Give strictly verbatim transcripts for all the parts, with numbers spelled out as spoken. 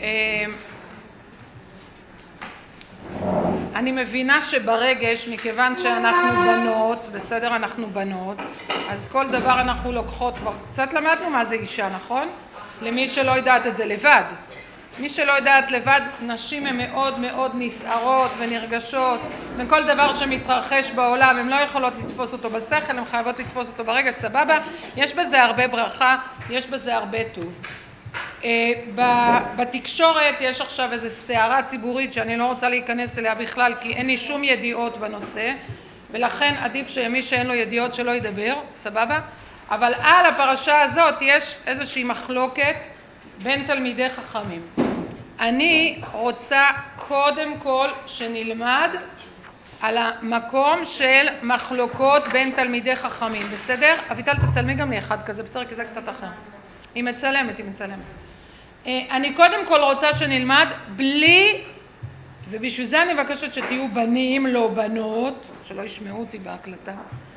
אני מבינה שברגש, מכיוון שאנחנו בנות, בסדר, אנחנו בנות, אז כל דבר אנחנו לוקחות, כבר קצת למדנו מה זה אישה, נכון? למי שלא יודעת את זה לבד. מי שלא יודעת לבד, נשים הן מאוד מאוד נסערות ונרגשות, וכל דבר שמתרחש בעולם, הן לא יכולות לתפוס אותו בשכל, הן חייבות לתפוס אותו ברגש, סבבה? יש בזה הרבה ברכה, יש בזה הרבה טוב. בתקשורת יש עכשיו איזו סערה ציבורית שאני לא רוצה להיכנס אליה בכלל, כי אין לי שום ידיעות בנושא, ולכן עדיף שמי שאין לו ידיעות שלא ידבר, סבבה? אבל על הפרשה הזאת יש איזושהי מחלוקת בין תלמידי חכמים. אני רוצה קודם כל שנלמד על המקום של מחלוקות בין תלמידי חכמים, בסדר? אביטל, תצלמי גם לי אחד כזה, בסדר? כי זה קצת אחר. היא מצלמת, היא מצלמת. אני קודם כל רוצה שנלמד בלי, ובשביל זה אני מבקשת שתהיו בנים, לא בנות, שלא ישמעו אותי בהקלטה,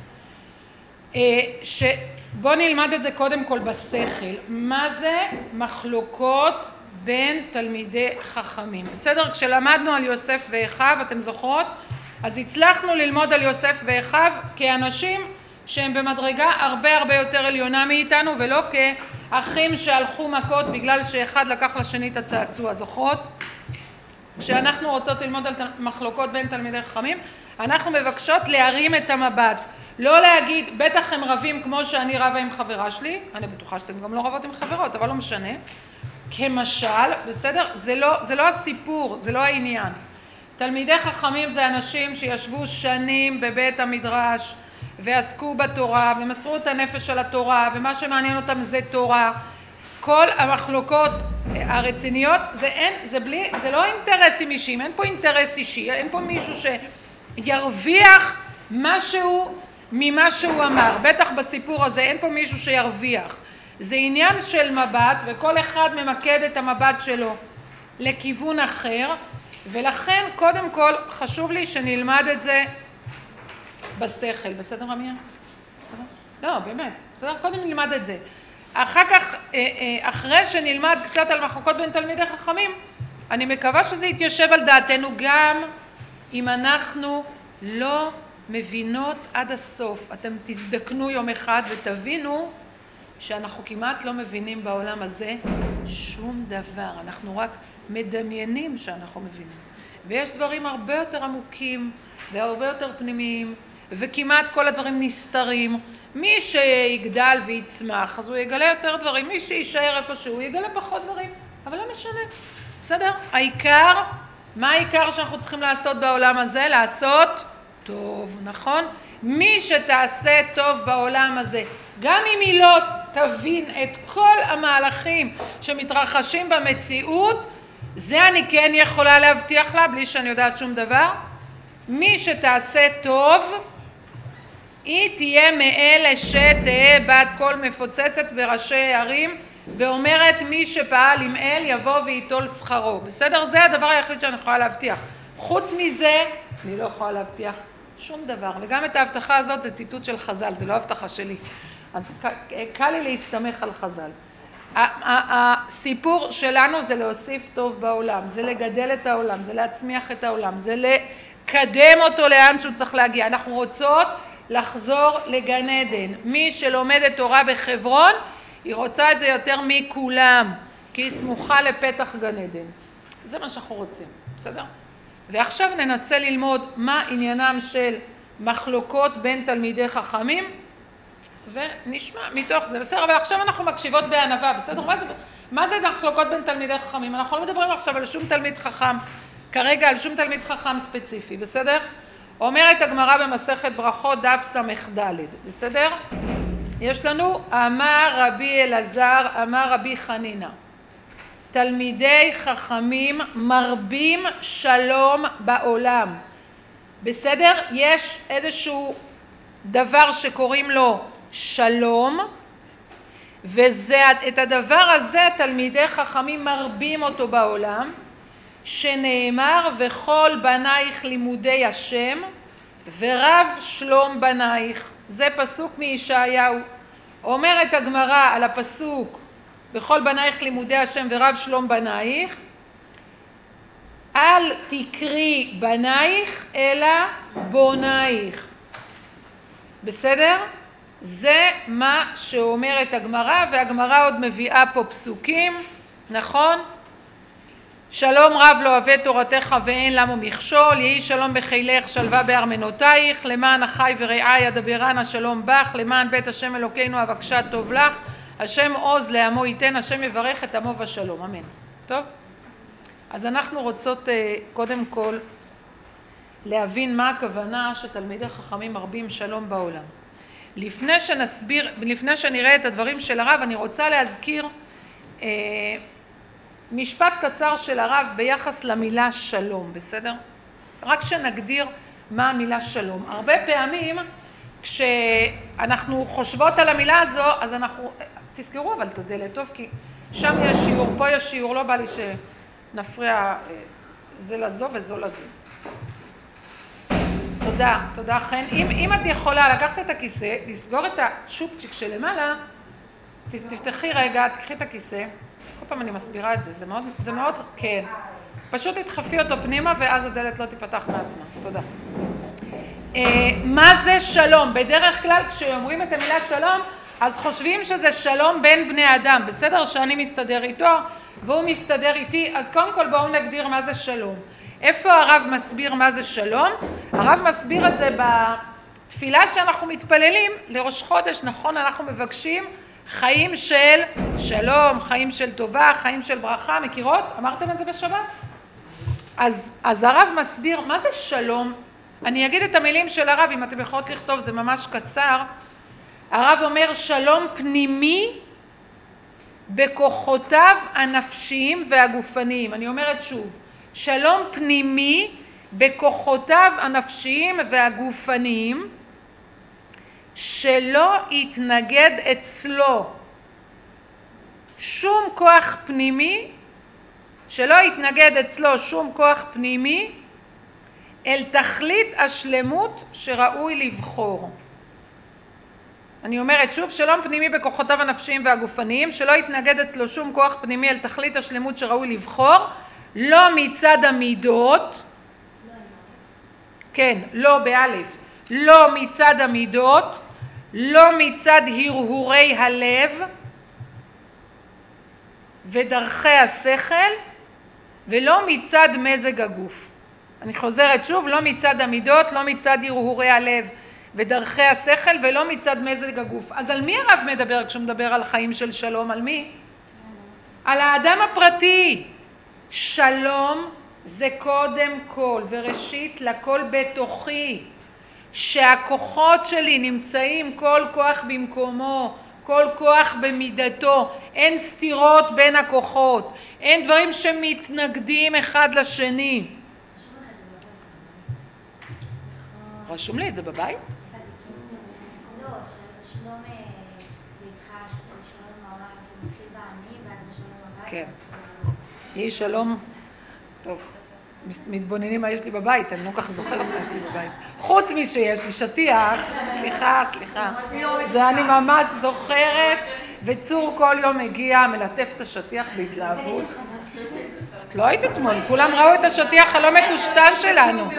שבוא נלמד את זה קודם כל בשכל. מה זה מחלוקות בין תלמידי חכמים? בסדר? כשלמדנו על יוסף ואחיו, אתם זוכרות? אז הצלחנו ללמוד על יוסף ואחיו כאנשים שהם במדרגה הרבה הרבה יותר עליונה מאיתנו, ולא כאחים שהלכו מכות בגלל שאחד לקח לשני את הצעצוע. זוכרות? כשאנחנו רוצות ללמוד על מחלוקות בין תלמידי חכמים, אנחנו מבקשות להרים את המבט. לא להגיד, בטח הם רבים כמו שאני רבה עם חברה שלי, אני בטוחה שאתם גם לא רבות עם חברות, אבל לא משנה. כמשל, בסדר? זה לא, זה לא הסיפור, זה לא העניין. תלמידי חכמים זה אנשים שישבו שנים בבית המדרש, ועסקו בתורה, ומסרו את הנפש על התורה, ומה שמעניין אותם זה תורה. כל המחלוקות הרציניות, זה, אין, זה, בלי, זה לא אינטרסים אישיים, אין פה אינטרס אישי, אין פה מישהו שירוויח משהו ממה שהוא אמר. בטח בסיפור הזה אין פה מישהו שירוויח. זה עניין של מבט, וכל אחד ממקד את המבט שלו לכיוון אחר, ולכן קודם כל חשוב לי שנלמד את זה בשכל. בסדר רמיה? לא, באמת. בסדר? קודם נלמד את זה. אחר כך, אחרי שנלמד קצת על מחלוקות בין תלמידי חכמים, אני מקווה שזה יתיישב על דעתנו גם אם אנחנו לא מבינות עד הסוף. אתם תזדקנו יום אחד ותבינו שאנחנו כמעט לא מבינים בעולם הזה שום דבר. אנחנו רק מדמיינים שאנחנו מבינים. ויש דברים הרבה יותר עמוקים והרבה יותר פנימיים, וכמעט כל הדברים נסתרים. מי שיגדל ויצמח, אז הוא יגלה יותר דברים. מי שישאר איפה שהוא, יגלה פחות דברים. אבל לא משנה. בסדר? העיקר, מה העיקר שאנחנו צריכים לעשות בעולם הזה? לעשות טוב, נכון? מי שתעשה טוב בעולם הזה, גם אם היא לא תבין את כל המהלכים שמתרחשים במציאות, זה אני כן יכולה להבטיח לה, בלי שאני יודעת שום דבר. מי שתעשה טוב, היא תהיה מאלה שתהיה בת קול מפוצצת בראשי הערים, ואומרת מי שפעל עם אל יבוא ויטול שכרו. בסדר? זה הדבר היחיד שאני יכולה להבטיח. חוץ מזה, אני לא יכולה להבטיח שום דבר. וגם את ההבטחה הזאת זה ציטוט של חז"ל, זה לא הבטחה שלי. אז קל לי להסתמך על חז"ל. הסיפור שלנו זה להוסיף טוב בעולם, זה לגדל את העולם, זה להצמיח את העולם, זה לקדם אותו לאן שהוא צריך להגיע. אנחנו רוצות לחזור לגן עדן. מי שלומדת תורה בחברון, היא רוצה את זה יותר מכולם, כי היא סמוכה לפתח גן עדן. זה מה שאנחנו רוצים, בסדר? ועכשיו ננסה ללמוד מה עניינם של מחלוקות בין תלמידי חכמים, ונשמע מתוך זה, בסדר? אבל עכשיו אנחנו מקשיבות בענווה, בסדר? מה זה, מה זה מחלוקות בין תלמידי חכמים? אנחנו לא מדברים עכשיו על שום תלמיד חכם, כרגע על שום תלמיד חכם ספציפי, בסדר? אומרת הגמרא במסכת ברכות דף ס"ד, בסדר? יש לנו אמר רבי אלעזר, אמר רבי חנינא, תלמידי חכמים מרבים שלום בעולם. בסדר? יש איזשהו דבר שקוראים לו שלום, וזה, את הדבר הזה תלמידי חכמים מרבים אותו בעולם, שנאמר וכל בנייך לימודי השם ורב שלום בנייך. זה פסוק מישעיהו. אומרת הגמרא על הפסוק וכל בנייך לימודי השם ורב שלום בנייך, אל תקרי בנייך אלא בונייך. בסדר? זה מה שאומרת הגמרא, והגמרא עוד מביאה פה פסוקים, נכון? שלום רב לא אוהב תורתך ואין למו מכשול, יהי שלום בחילך שלווה בארמנותייך, למען אחי ורעי אדברנה שלום בך, למען בית השם אלוקינו אבקשה טוב לך, השם עוז לעמו ייתן, השם יברך את עמו בשלום, אמן. טוב? אז אנחנו רוצות קודם כל להבין מה הכוונה שתלמידי חכמים מרבים שלום בעולם. לפני שנסביר, לפני שנראה את הדברים של הרב, אני רוצה להזכיר אה, משפט קצר של הרב ביחס למילה שלום, בסדר? רק שנגדיר מה המילה שלום. הרבה פעמים כשאנחנו חושבות על המילה הזו, אז אנחנו, תזכרו אבל את הדלת טוב, כי שם יש שיעור, פה יש שיעור, לא בא לי שנפריע זה לזו וזו לזו. תודה, תודה חן. אם, אם את יכולה לקחת את הכיסא, לסגור את השופצ'יק שלמעלה, תפתחי רגע, תקחי את הכיסא. כל פעם אני מסבירה את זה, זה מאוד, זה מאוד, כן. פשוט תדחפי אותו פנימה ואז הדלת לא תיפתח מעצמה. תודה. מה זה שלום? בדרך כלל כשאומרים את המילה שלום, אז חושבים שזה שלום בין בני אדם. בסדר שאני מסתדר איתו והוא מסתדר איתי, אז קודם כל בואו נגדיר מה זה שלום. איפה הרב מסביר מה זה שלום? הרב מסביר את זה בתפילה שאנחנו מתפללים לראש חודש, נכון? אנחנו מבקשים חיים של שלום, חיים של טובה, חיים של ברכה, מכירות? אמרתם את זה בשבת? אז, אז הרב מסביר מה זה שלום. אני אגיד את המילים של הרב, אם אתם יכולות לכתוב, זה ממש קצר. הרב אומר שלום פנימי בכוחותיו הנפשיים והגופניים. אני אומרת שוב, שלום פנימי בכוחותיו הנפשיים והגופניים, שלא יתנגד אצלו שום כוח פנימי, שלא יתנגד אצלו שום כוח פנימי אל תכלית השלמות שראוי לבחור. אני אומרת שוב, שלום פנימי בכוחותיו הנפשיים והגופניים, שלא יתנגד אצלו שום כוח פנימי אל תכלית השלמות שראוי לבחור, לא מצד המידות, כן, לא באלף, לא מצד המידות, לא מצד הרהורי הלב ודרכי השכל, ולא מצד מזג הגוף. אני חוזרת שוב, לא מצד המידות, לא מצד הרהורי הלב ודרכי השכל, ולא מצד מזג הגוף. אז על מי הרב מדבר כשהוא מדבר על חיים של שלום? על מי? על האדם הפרטי. שלום זה קודם כל וראשית לכל בתוכי, שהכוחות שלי נמצאים כל כוח במקומו, כל כוח במידתו, אין סתירות בין הכוחות, אין דברים שמתנגדים אחד לשני. רשום לי את זה בבית? לא, שלום ביתך, שלום העולם, זה מתחיל בעני ואז בשלום הבית. כן. יהי שלום. טוב, מתבוננים מה יש לי בבית, אני לא כך זוכרת מה יש לי בבית. חוץ משיש לי שטיח, סליחה, סליחה. זה אני ממש זוכרת, וצור כל יום מגיע, מלטף את השטיח בהתלהבות. את לא היית אתמול, כולם ראו את השטיח הלא מטושטש שלנו.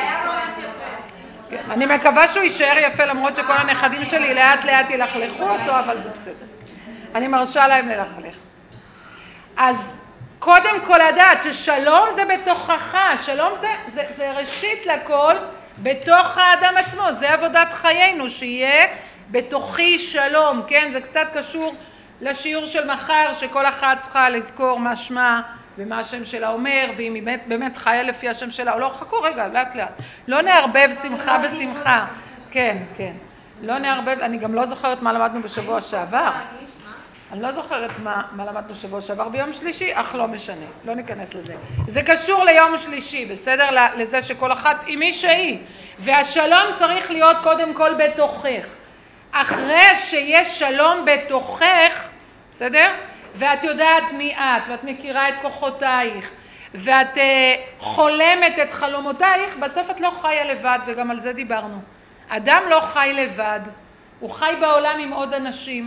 אני מקווה שהוא יישאר יפה, למרות שכל הנכדים שלי לאט לאט ילכלכו אותו, אבל זה בסדר. אני מרשה להם ללכלך. אז קודם כל לדעת ששלום זה בתוכך, שלום זה, זה, זה ראשית לכל בתוך האדם עצמו, זה עבודת חיינו, שיהיה בתוכי שלום, כן? זה קצת קשור לשיעור של מחר, שכל אחת צריכה לזכור מה שמה ומה השם שלה אומר, ואם היא באמת, באמת חיה לפי השם שלה, או לא, חכו רגע, לאט לאט, לא נערבב שמחה בשמחה, כן, כן, לא נערבב, אני גם לא זוכרת מה למדנו בשבוע שעבר, אני לא זוכרת מה, מה למדנו שבוע שעבר ביום שלישי, אך לא משנה, לא ניכנס לזה. זה קשור ליום שלישי, בסדר? לזה שכל אחת היא מי שהיא. והשלום צריך להיות קודם כל בתוכך. אחרי שיש שלום בתוכך, בסדר? ואת יודעת מי את, ואת מכירה את כוחותייך, ואת uh, חולמת את חלומותייך, בסוף את לא חיה לבד, וגם על זה דיברנו. אדם לא חי לבד, הוא חי בעולם עם עוד אנשים,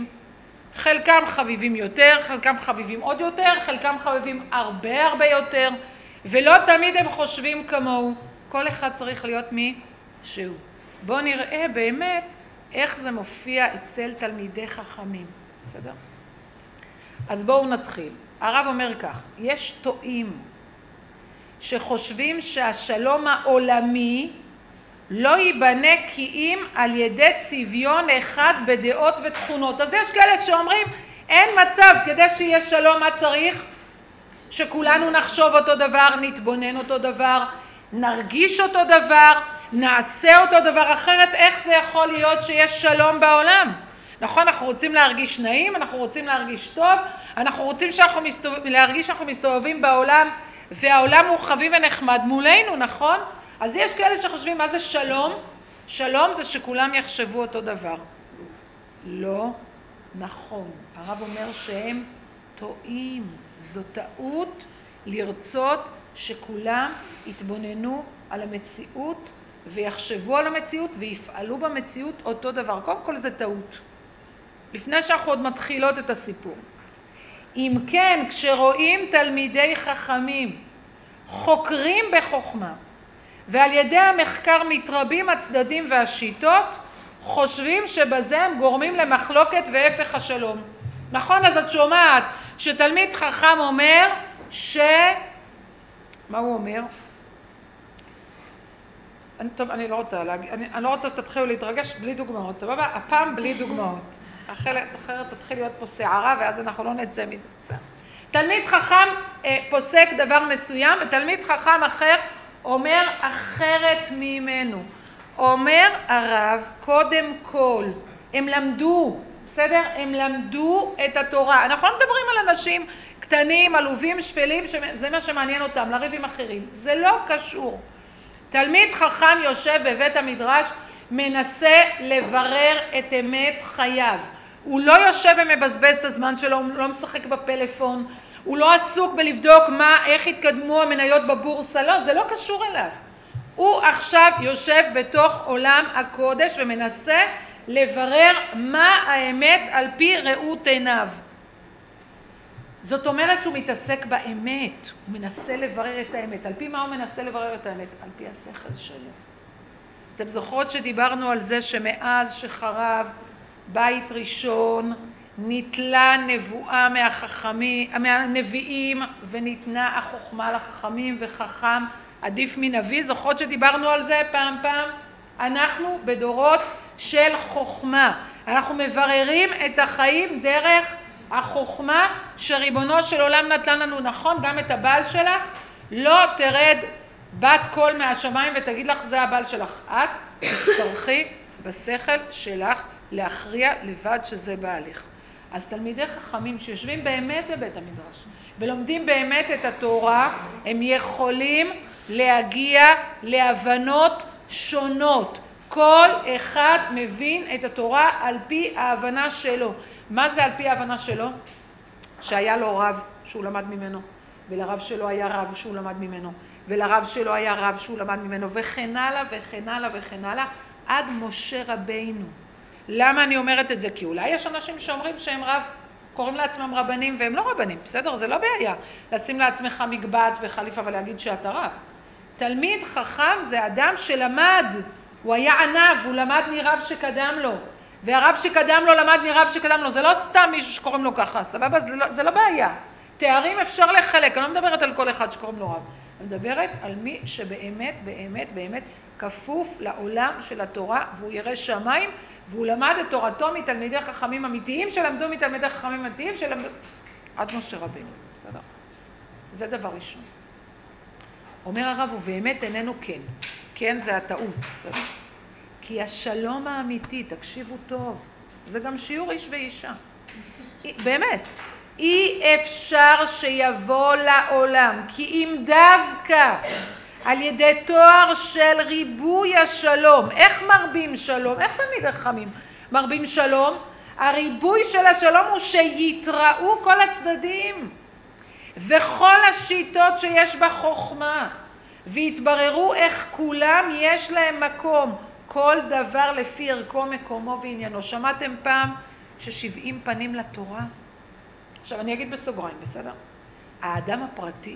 חלקם חביבים יותר, חלקם חביבים עוד יותר, חלקם חביבים הרבה הרבה יותר, ולא תמיד הם חושבים כמוהו. כל אחד צריך להיות מי שהוא. בואו נראה באמת איך זה מופיע אצל תלמידי חכמים. בסדר? אז בואו נתחיל. הרב אומר כך, יש טועים שחושבים שהשלום העולמי לא ייבנה כי אם על ידי צביון אחד בדעות ותכונות. אז יש כאלה שאומרים, אין מצב, כדי שיהיה שלום מה צריך? שכולנו נחשוב אותו דבר, נתבונן אותו דבר, נרגיש אותו דבר, נעשה אותו דבר, אחרת איך זה יכול להיות שיש שלום בעולם? נכון, אנחנו רוצים להרגיש נעים, אנחנו רוצים להרגיש טוב, אנחנו רוצים שאנחנו מסתובב, להרגיש שאנחנו מסתובבים בעולם, והעולם הוא חביב ונחמד מולנו, נכון? אז יש כאלה שחושבים, מה זה שלום? שלום זה שכולם יחשבו אותו דבר. לא נכון. הרב אומר שהם טועים. זו טעות לרצות שכולם יתבוננו על המציאות ויחשבו על המציאות ויפעלו במציאות אותו דבר. קודם כל זה טעות. לפני שאנחנו עוד מתחילות את הסיפור. אם כן, כשרואים תלמידי חכמים חוקרים בחוכמה ועל ידי המחקר מתרבים הצדדים והשיטות, חושבים שבזה הם גורמים למחלוקת והפך השלום. נכון, אז את שומעת שתלמיד חכם אומר ש... מה הוא אומר? אני, טוב, אני לא רוצה להגיד, אני, אני לא רוצה שתתחילו להתרגש בלי דוגמאות, סבבה? הפעם בלי דוגמאות. אחרת, אחרת תתחיל להיות פה שערה ואז אנחנו לא נצא מזה. בסדר. תלמיד חכם אה, פוסק דבר מסוים ותלמיד חכם אחר אומר אחרת ממנו. אומר הרב, קודם כל, הם למדו, בסדר? הם למדו את התורה. אנחנו לא מדברים על אנשים קטנים, עלובים, שפלים, שזה מה שמעניין אותם, לריב עם אחרים. זה לא קשור. תלמיד חכם יושב בבית המדרש, מנסה לברר את אמת חייו. הוא לא יושב ומבזבז את הזמן שלו, הוא לא משחק בפלאפון, הוא לא עסוק בלבדוק מה, איך התקדמו המניות בבורסה, לא, זה לא קשור אליו. הוא עכשיו יושב בתוך עולם הקודש ומנסה לברר מה האמת על פי ראות עיניו. זאת אומרת שהוא מתעסק באמת, הוא מנסה לברר את האמת. על פי מה הוא מנסה לברר את האמת? על פי השכל שלו. אתם זוכרות שדיברנו על זה שמאז שחרב בית ראשון ניטלה נבואה מהחכמים, מהנביאים וניתנה החוכמה לחכמים וחכם עדיף מנביא. זוכרות שדיברנו על זה פעם פעם? אנחנו בדורות של חוכמה. אנחנו מבררים את החיים דרך החוכמה שריבונו של עולם נתן לנו. נכון, גם את הבעל שלך לא תרד בת קול מהשמיים ותגיד לך זה הבעל שלך. את תצטרכי בשכל שלך להכריע לבד שזה בעליך. אז תלמידי חכמים שיושבים באמת בבית המדרש ולומדים באמת את התורה, הם יכולים להגיע להבנות שונות. כל אחד מבין את התורה על פי ההבנה שלו. מה זה על פי ההבנה שלו? שהיה לו רב שהוא למד ממנו, ולרב שלו היה רב שהוא למד ממנו, ולרב שלו היה רב שהוא למד ממנו, וכן הלאה וכן הלאה וכן הלאה, עד משה רבינו. למה אני אומרת את זה? כי אולי יש אנשים שאומרים שהם רב, קוראים לעצמם רבנים והם לא רבנים, בסדר? זה לא בעיה לשים לעצמך מגבעת וחליפה ולהגיד שאתה רב. תלמיד חכם זה אדם שלמד, הוא היה ענב, הוא למד מרב שקדם לו, והרב שקדם לו למד מרב שקדם לו. זה לא סתם מישהו שקוראים לו ככה, סבבה? זה לא, זה לא בעיה. תארים אפשר לחלק, אני לא מדברת על כל אחד שקוראים לו רב. אני מדברת על מי שבאמת, באמת, באמת כפוף לעולם של התורה, והוא ירא שמיים, והוא למד את תורתו מתלמידי חכמים אמיתיים, שלמדו מתלמידי חכמים אמיתיים, שלמדו... עד משה רבינו, בסדר? זה דבר ראשון. אומר הרב, ובאמת איננו כן. כן זה הטעות, בסדר? כי השלום האמיתי, תקשיבו טוב, זה גם שיעור איש ואישה. באמת, אי אפשר שיבוא לעולם, כי אם דווקא על ידי תואר של ריבוי השלום, איך מרבים שלום? איך תמיד חכמים מרבים שלום? הריבוי של השלום הוא שיתראו כל הצדדים וכל השיטות שיש בחוכמה, והתבררו איך כולם יש להם מקום, כל דבר לפי ערכו, מקומו ועניינו. שמעתם פעם ששבעים פנים לתורה? עכשיו אני אגיד בסוגריים, בסדר? האדם הפרטי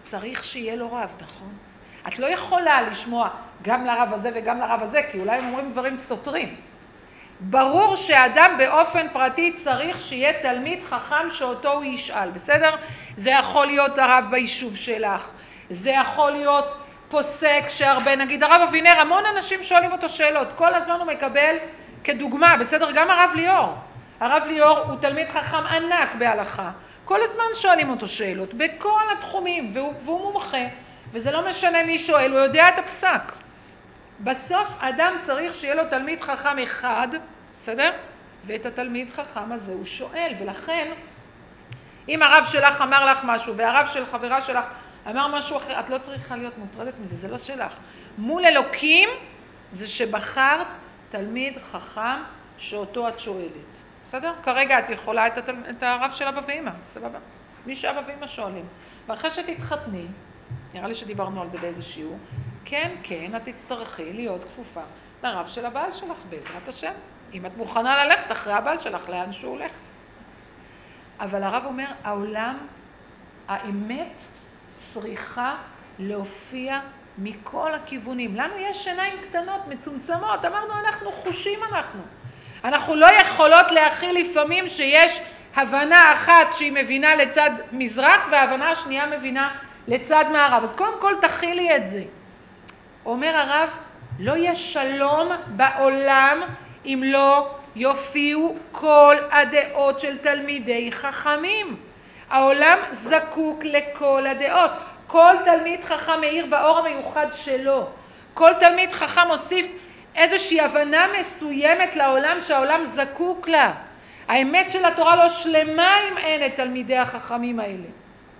צריך שיהיה לו רב, נכון? את לא יכולה לשמוע גם לרב הזה וגם לרב הזה, כי אולי הם אומרים דברים סותרים. ברור שאדם באופן פרטי צריך שיהיה תלמיד חכם שאותו הוא ישאל, בסדר? זה יכול להיות הרב ביישוב שלך, זה יכול להיות פוסק שהרבה, נגיד הרב אבינר, המון אנשים שואלים אותו שאלות, כל הזמן הוא מקבל כדוגמה, בסדר? גם הרב ליאור, הרב ליאור הוא תלמיד חכם ענק בהלכה, כל הזמן שואלים אותו שאלות, בכל התחומים, והוא, והוא מומחה, וזה לא משנה מי שואל, הוא יודע את הפסק. בסוף אדם צריך שיהיה לו תלמיד חכם אחד, בסדר? ואת התלמיד חכם הזה הוא שואל, ולכן אם הרב שלך אמר לך משהו והרב של חברה שלך אמר משהו אחר, את לא צריכה להיות מוטרדת מזה, זה לא שלך. מול אלוקים זה שבחרת תלמיד חכם שאותו את שואלת. בסדר? כרגע את יכולה את, התל... את הרב של אבא ואמא, סבבה? מי שאבא ואמא שואלים. ואחרי שתתחתני, נראה לי שדיברנו על זה באיזה שיעור, כן, כן, את תצטרכי להיות כפופה לרב של הבעל שלך, בעזרת השם. אם את מוכנה ללכת אחרי הבעל שלך, לאן שהוא הולך. אבל הרב אומר, העולם, האמת צריכה להופיע מכל הכיוונים. לנו יש עיניים קטנות, מצומצמות, אמרנו, אנחנו חושים אנחנו. אנחנו לא יכולות להכיל לפעמים שיש הבנה אחת שהיא מבינה לצד מזרח, וההבנה השנייה מבינה לצד מערב. אז קודם כל תכילי את זה. אומר הרב, לא יש שלום בעולם אם לא יופיעו כל הדעות של תלמידי חכמים. העולם זקוק לכל הדעות. כל תלמיד חכם מאיר באור המיוחד שלו. כל תלמיד חכם מוסיף איזושהי הבנה מסוימת לעולם שהעולם זקוק לה. האמת של התורה לא שלמה אם אין את תלמידי החכמים האלה.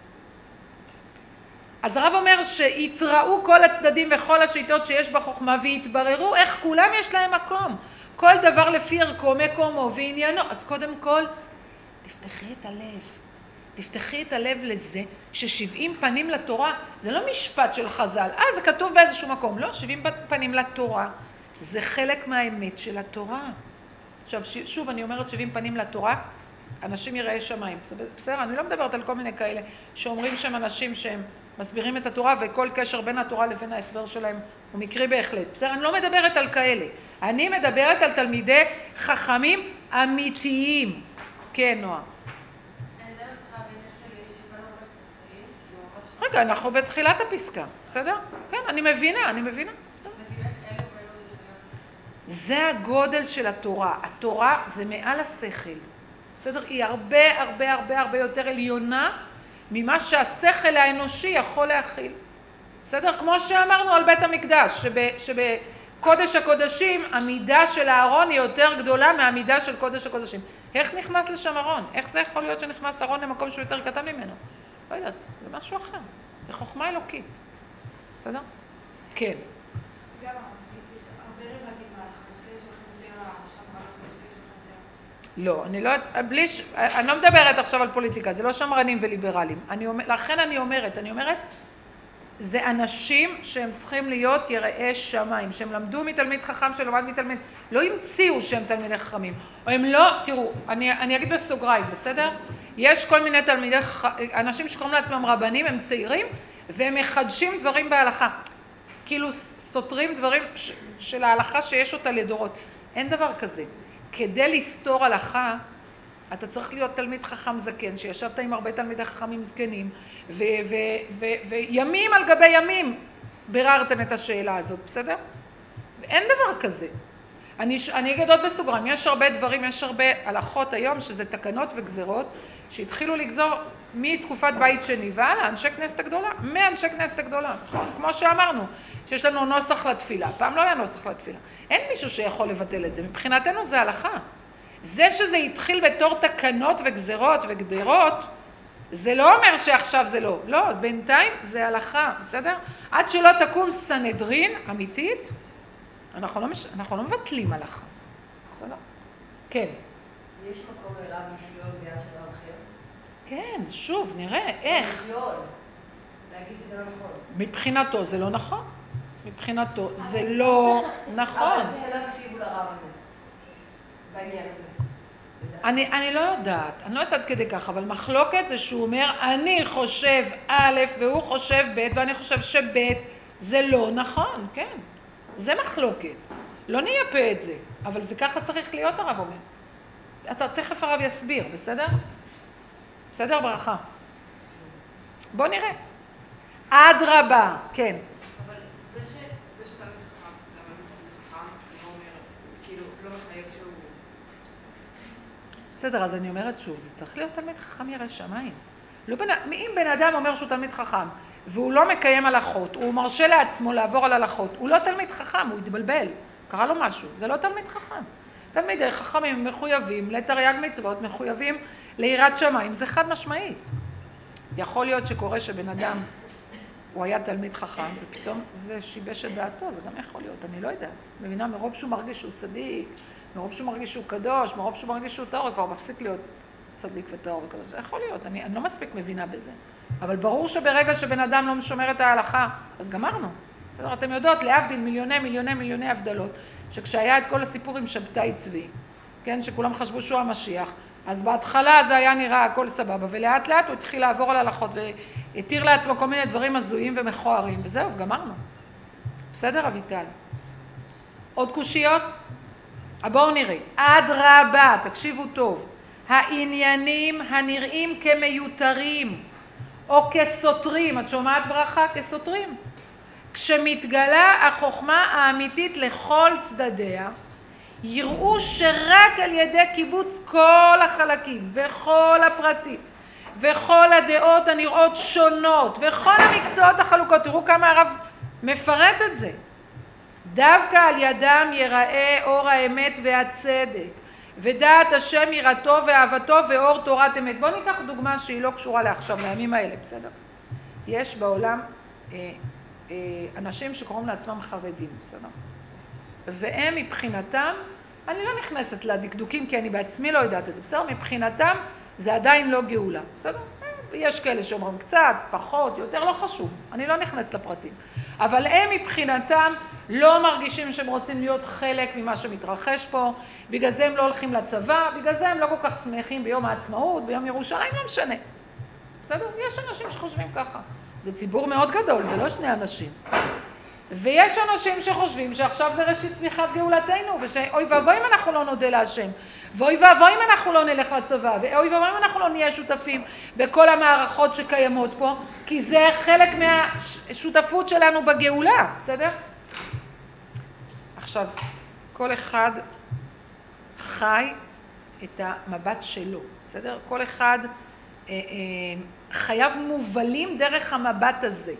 אז הרב אומר שיתראו כל הצדדים וכל השיטות שיש בחוכמה ויתבררו איך כולם יש להם מקום. כל דבר לפי ערכו, מקומו ועניינו. אז קודם כל, תפתחי את הלב. תפתחי את הלב לזה ששבעים פנים לתורה, זה לא משפט של חז"ל. אה, זה כתוב באיזשהו מקום. לא, שבעים פנים לתורה. זה חלק מהאמת של התורה. עכשיו, שוב, אני אומרת שבעים פנים לתורה, אנשים יראי שמיים. בסדר, אני לא מדברת על כל מיני כאלה שאומרים שהם אנשים שהם מסבירים את התורה, וכל קשר בין התורה לבין ההסבר שלהם הוא מקרי בהחלט. בסדר, אני לא מדברת על כאלה. אני מדברת על תלמידי חכמים אמיתיים. כן, נועה. רגע, אנחנו בתחילת הפסקה, בסדר? כן, אני מבינה, אני מבינה. בסדר. זה הגודל של התורה. התורה זה מעל השכל. בסדר? היא הרבה, הרבה, הרבה, הרבה יותר עליונה ממה שהשכל האנושי יכול להכיל. בסדר? כמו שאמרנו על בית המקדש, שב, שבקודש הקודשים המידה של הארון היא יותר גדולה מהמידה של קודש הקודשים. איך נכנס לשם ארון? איך זה יכול להיות שנכנס ארון למקום שהוא יותר קטן ממנו? לא יודעת, זה משהו אחר. זה חוכמה אלוקית. בסדר? כן. גם יש הרבה רבדים בהלכה, יש כאלה שהולכים יותר לשמרנות, יש כאלה שהולכים יותר... לא, אני לא, בלי, אני לא מדברת עכשיו על פוליטיקה, זה לא שמרנים וליברלים. אני אומר, לכן אני אומרת, אני אומרת, זה אנשים שהם צריכים להיות יראי שמיים, שהם למדו מתלמיד חכם שלומד מתלמיד, לא המציאו שהם תלמידי חכמים, או הם לא, תראו, אני, אני אגיד בסוגריים, בסדר? יש כל מיני תלמידי, אנשים שקוראים לעצמם רבנים, הם צעירים, והם מחדשים דברים בהלכה, כאילו סותרים דברים ש, של ההלכה שיש אותה לדורות. אין דבר כזה. כדי לסתור הלכה, אתה צריך להיות תלמיד חכם זקן, שישבת עם הרבה תלמידי חכמים זקנים, ו- ו- ו- וימים על גבי ימים ביררתם את השאלה הזאת, בסדר? אין דבר כזה. אני, אני אגיד עוד בסוגריים, יש הרבה דברים, יש הרבה הלכות היום, שזה תקנות וגזרות, שהתחילו לגזור מתקופת בית שני והלאה, אנשי כנסת הגדולה, מאנשי כנסת הגדולה, נכון? כמו שאמרנו, שיש לנו נוסח לתפילה, פעם לא היה נוסח לתפילה. אין מישהו שיכול לבטל את זה, מבחינתנו זה הלכה. זה שזה התחיל בתור תקנות וגזרות וגדרות, זה לא אומר שעכשיו זה לא. לא, בינתיים זה הלכה, בסדר? עד שלא תקום סנהדרין אמיתית, אנחנו לא, מש... אנחנו לא מבטלים הלכה. בסדר? כן. יש מקום לרב לשלול דעה של רב אחר? כן, שוב, נראה, איך. לשלול. להגיד שזה לא נכון. מבחינתו זה לא נכון. מבחינתו זה לא נכון. אבל בסדר תקשיבו לרב הזה. בעניין הזה. אני, אני לא יודעת, אני לא יודעת כדי כך, אבל מחלוקת זה שהוא אומר, אני חושב א' והוא חושב ב' ואני חושב שב' זה לא נכון, כן. זה מחלוקת. לא נייפה את זה, אבל זה ככה צריך להיות, הרב אומר. אתה תכף הרב יסביר, בסדר? בסדר, ברכה. בוא נראה. עד רבה, כן. אבל זה ש... זה שאתה לא חכם, למה אתה חכם, לא אומר, כאילו, לא מחייב שהוא... בסדר, אז אני אומרת שוב, זה צריך להיות תלמיד חכם ירא שמיים. לא בנ... אם בן אדם אומר שהוא תלמיד חכם, והוא לא מקיים הלכות, הוא מרשה לעצמו לעבור על הלכות, הוא לא תלמיד חכם, הוא יתבלבל. קרה לו משהו, זה לא תלמיד חכם. תלמידי חכמים מחויבים לתרי"ג מצוות, מחויבים ליראת שמיים, זה חד משמעית. יכול להיות שקורה שבן אדם, הוא היה תלמיד חכם, ופתאום זה שיבש את דעתו, זה גם יכול להיות, אני לא יודעת. מבינה, מרוב שהוא מרגיש שהוא צדיק, מרוב שהוא מרגיש שהוא קדוש, מרוב שהוא מרגיש שהוא טהור, הוא כבר מפסיק להיות צדיק וטהור וקדוש. זה יכול להיות, אני, אני לא מספיק מבינה בזה. אבל ברור שברגע שבן אדם לא משומר את ההלכה, אז גמרנו. בסדר, אתם יודעות, להבדיל מיליוני מיליוני מיליוני הבדלות, שכשהיה את כל הסיפור עם שבתאי צבי, כן, שכולם חשבו שהוא המשיח, אז בהתחלה זה היה נראה הכל סבבה, ולאט לאט הוא התחיל לעבור על הלכות, והתיר לעצמו כל מיני דברים הזויים ומכוערים, וזהו, גמרנו. בסדר, אביטל? עוד קושיות? בואו נראה. עד רבה, תקשיבו טוב, העניינים הנראים כמיותרים, או כסותרים, את שומעת ברכה? כסותרים. כשמתגלה החוכמה האמיתית לכל צדדיה, יראו שרק על ידי קיבוץ כל החלקים וכל הפרטים וכל הדעות הנראות שונות וכל המקצועות החלוקות, תראו כמה הרב מפרט את זה, דווקא על ידם יראה אור האמת והצדק ודעת השם יראתו ואהבתו ואור תורת אמת. בואו ניקח דוגמה שהיא לא קשורה לעכשיו, לימים האלה, בסדר? יש בעולם אה, אה, אנשים שקוראים לעצמם חרדים, בסדר? והם מבחינתם, אני לא נכנסת לדקדוקים כי אני בעצמי לא יודעת את זה, בסדר? מבחינתם זה עדיין לא גאולה, בסדר? יש כאלה שאומרים קצת, פחות, יותר, לא חשוב, אני לא נכנסת לפרטים. אבל הם מבחינתם לא מרגישים שהם רוצים להיות חלק ממה שמתרחש פה, בגלל זה הם לא הולכים לצבא, בגלל זה הם לא כל כך שמחים ביום העצמאות, ביום ירושלים, לא משנה. בסדר? יש אנשים שחושבים ככה. זה ציבור מאוד גדול, זה לא שני אנשים. ויש אנשים שחושבים שעכשיו זה ראשית צמיחת גאולתנו, ושאוי ואבוי אם אנחנו לא נודה להשם, ואוי ואבוי אם אנחנו לא נלך לצבא, ואוי ואבוי אם אנחנו לא נהיה שותפים בכל המערכות שקיימות פה, כי זה חלק מהשותפות שלנו בגאולה, בסדר? עכשיו, כל אחד חי את המבט שלו, בסדר? כל אחד אה, אה, חייו מובלים דרך המבט הזה.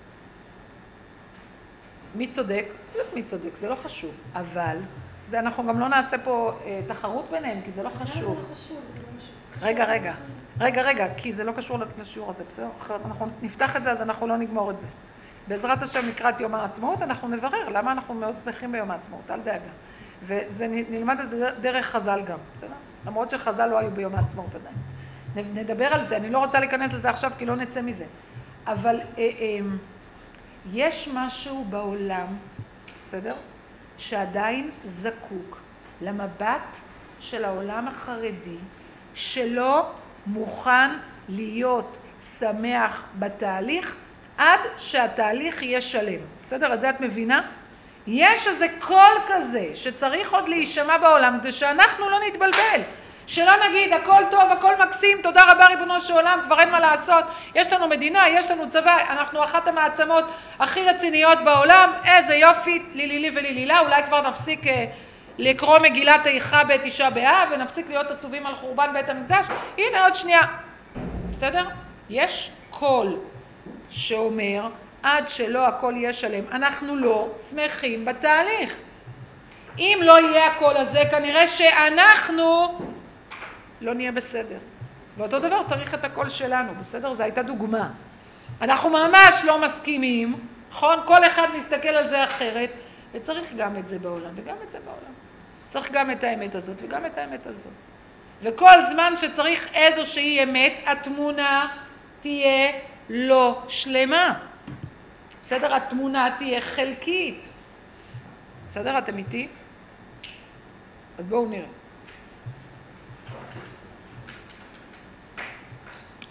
מי צודק? לא מי צודק, זה לא חשוב, אבל זה אנחנו גם לא נעשה פה אה, תחרות ביניהם, כי זה לא חשוב. זה לא חשוב, זה לא משהו. רגע, רגע, רגע, רגע, כי זה לא קשור לשיעור הזה, בסדר? אחרת אנחנו נפתח את זה, אז אנחנו לא נגמור את זה. בעזרת השם לקראת יום העצמאות, אנחנו נברר למה אנחנו מאוד שמחים ביום העצמאות, אל דאגה. וזה נלמד את זה דרך חז"ל גם, בסדר? למרות שחז"ל לא היו ביום העצמאות עדיין. נדבר על זה, אני לא רוצה להיכנס לזה עכשיו, כי לא נצא מזה. אבל אה, אה, יש משהו בעולם, בסדר? שעדיין זקוק למבט של העולם החרדי, שלא מוכן להיות שמח בתהליך, עד שהתהליך יהיה שלם. בסדר? את זה את מבינה? יש איזה קול כזה שצריך עוד להישמע בעולם, כדי שאנחנו לא נתבלבל. שלא נגיד, הכל טוב, הכל מקסים, תודה רבה ריבונו של עולם, כבר אין מה לעשות, יש לנו מדינה, יש לנו צבא, אנחנו אחת המעצמות הכי רציניות בעולם, איזה יופי, לילילי ולילילה, אולי כבר נפסיק אה, לקרוא מגילת איכה בתשעה באב, ונפסיק להיות עצובים על חורבן בית המקדש, הנה עוד שנייה, בסדר? יש קול שאומר, עד שלא הכל יהיה שלם, אנחנו לא שמחים בתהליך. אם לא יהיה הקול הזה, כנראה שאנחנו לא נהיה בסדר. ואותו דבר צריך את הקול שלנו, בסדר? זו הייתה דוגמה. אנחנו ממש לא מסכימים, נכון? כל אחד מסתכל על זה אחרת, וצריך גם את זה בעולם, וגם את זה בעולם. צריך גם את האמת הזאת, וגם את האמת הזאת. וכל זמן שצריך איזושהי אמת, התמונה תהיה לא שלמה. בסדר? התמונה תהיה חלקית. בסדר? אתם איתי? אז בואו נראה.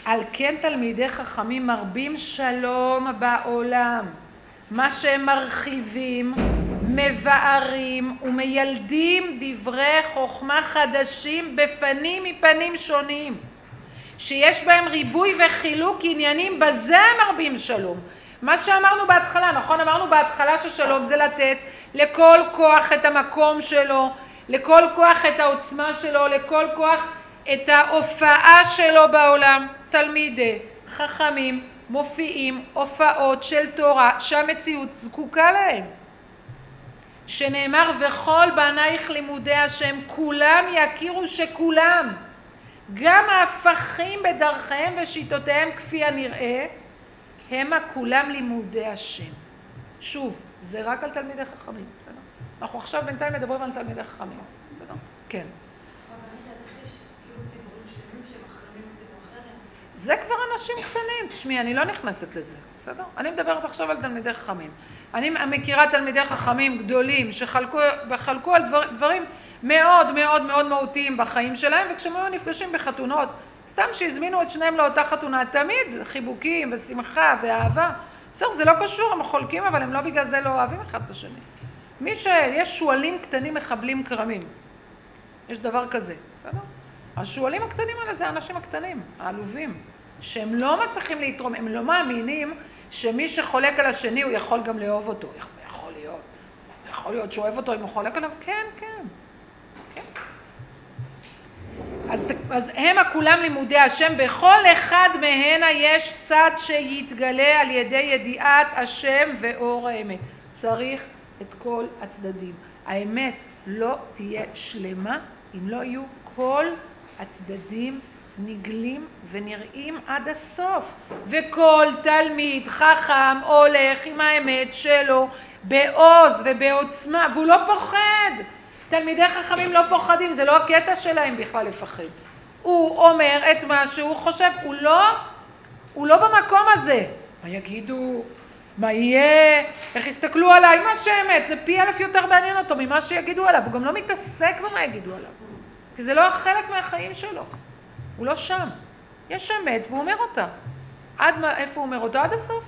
על כן תלמידי חכמים מרבים שלום בעולם, מה שהם מרחיבים, מבארים ומיילדים דברי חוכמה חדשים בפנים מפנים שונים, שיש בהם ריבוי וחילוק עניינים, בזה הם מרבים שלום. מה שאמרנו בהתחלה, נכון? אמרנו בהתחלה ששלום זה לתת לכל כוח את המקום שלו, לכל כוח את העוצמה שלו, לכל כוח את ההופעה שלו בעולם. תלמידי חכמים מופיעים הופעות של תורה שהמציאות זקוקה להם. שנאמר וכל בנייך לימודי השם, כולם יכירו שכולם, גם ההפכים בדרכיהם ושיטותיהם כפי הנראה, המה כולם לימודי השם. שוב, זה רק על תלמידי חכמים, בסדר? אנחנו עכשיו בינתיים מדברים על תלמידי חכמים, בסדר? כן. זה כבר אנשים קטנים, תשמעי, אני לא נכנסת לזה, בסדר? אני מדברת עכשיו על תלמידי חכמים. אני מכירה תלמידי חכמים גדולים שחלקו בחלקו על דבר, דברים מאוד מאוד מאוד מהותיים בחיים שלהם, וכשהם היו נפגשים בחתונות, סתם שהזמינו את שניהם לאותה חתונה, תמיד חיבוקים ושמחה ואהבה. בסדר, זה לא קשור, הם חולקים, אבל הם לא בגלל זה לא אוהבים אחד את השני. מי שיש שואלים קטנים מחבלים כרמים. יש דבר כזה, בסדר? השואלים הקטנים האלה זה האנשים הקטנים, העלובים, שהם לא מצליחים להתרום, הם לא מאמינים שמי שחולק על השני הוא יכול גם לאהוב אותו. איך זה יכול להיות? יכול להיות שהוא אוהב אותו אם הוא חולק עליו? כן, כן. כן. אז, אז הם כולם לימודי השם, בכל אחד מהנה יש צד שיתגלה על ידי ידיעת השם ואור האמת. צריך את כל הצדדים. האמת לא תהיה שלמה אם לא יהיו כל הצדדים נגלים ונראים עד הסוף. וכל תלמיד חכם הולך עם האמת שלו בעוז ובעוצמה, והוא לא פוחד. תלמידי חכמים לא פוחדים, זה לא הקטע שלהם בכלל לפחד. הוא אומר את מה שהוא חושב, הוא לא, הוא לא במקום הזה. מה יגידו? מה יהיה? איך יסתכלו עליי? מה שאמת, זה פי אלף יותר מעניין אותו ממה שיגידו עליו. הוא גם לא מתעסק במה יגידו עליו, כי זה לא חלק מהחיים שלו. הוא לא שם. יש אמת והוא אומר אותה. עד מה, איפה הוא אומר אותו? עד הסוף.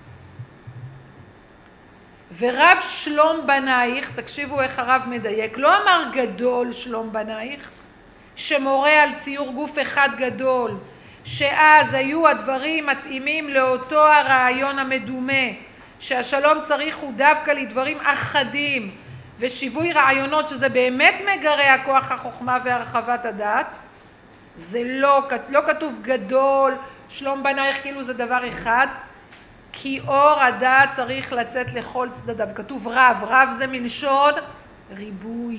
ורב שלום בנייך, תקשיבו איך הרב מדייק, לא אמר גדול שלום בנייך, שמורה על ציור גוף אחד גדול, שאז היו הדברים מתאימים לאותו הרעיון המדומה, שהשלום צריך הוא דווקא לדברים אחדים, ושיווי רעיונות שזה באמת מגרה הכוח החוכמה והרחבת הדעת. זה לא, לא כתוב גדול, שלום בנייך כאילו זה דבר אחד, כי אור הדעת צריך לצאת לכל צדדיו. כתוב רב, רב זה מלשון ריבוי.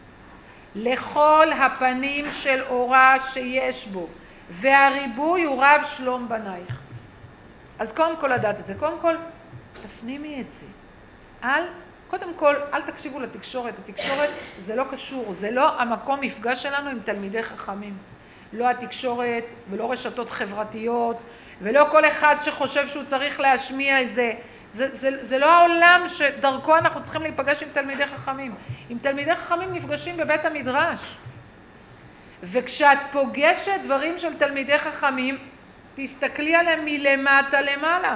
לכל הפנים של אורה שיש בו, והריבוי הוא רב שלום בנייך. אז קודם כל לדעת את זה, קודם כל תפנימי את זה. אל, קודם כל, אל תקשיבו לתקשורת, התקשורת זה לא קשור, זה לא המקום מפגש שלנו עם תלמידי חכמים. לא התקשורת ולא רשתות חברתיות, ולא כל אחד שחושב שהוא צריך להשמיע איזה, זה, זה, זה לא העולם שדרכו אנחנו צריכים להיפגש עם תלמידי חכמים. עם תלמידי חכמים נפגשים בבית המדרש. וכשאת פוגשת דברים של תלמידי חכמים, תסתכלי עליהם מלמטה למעלה.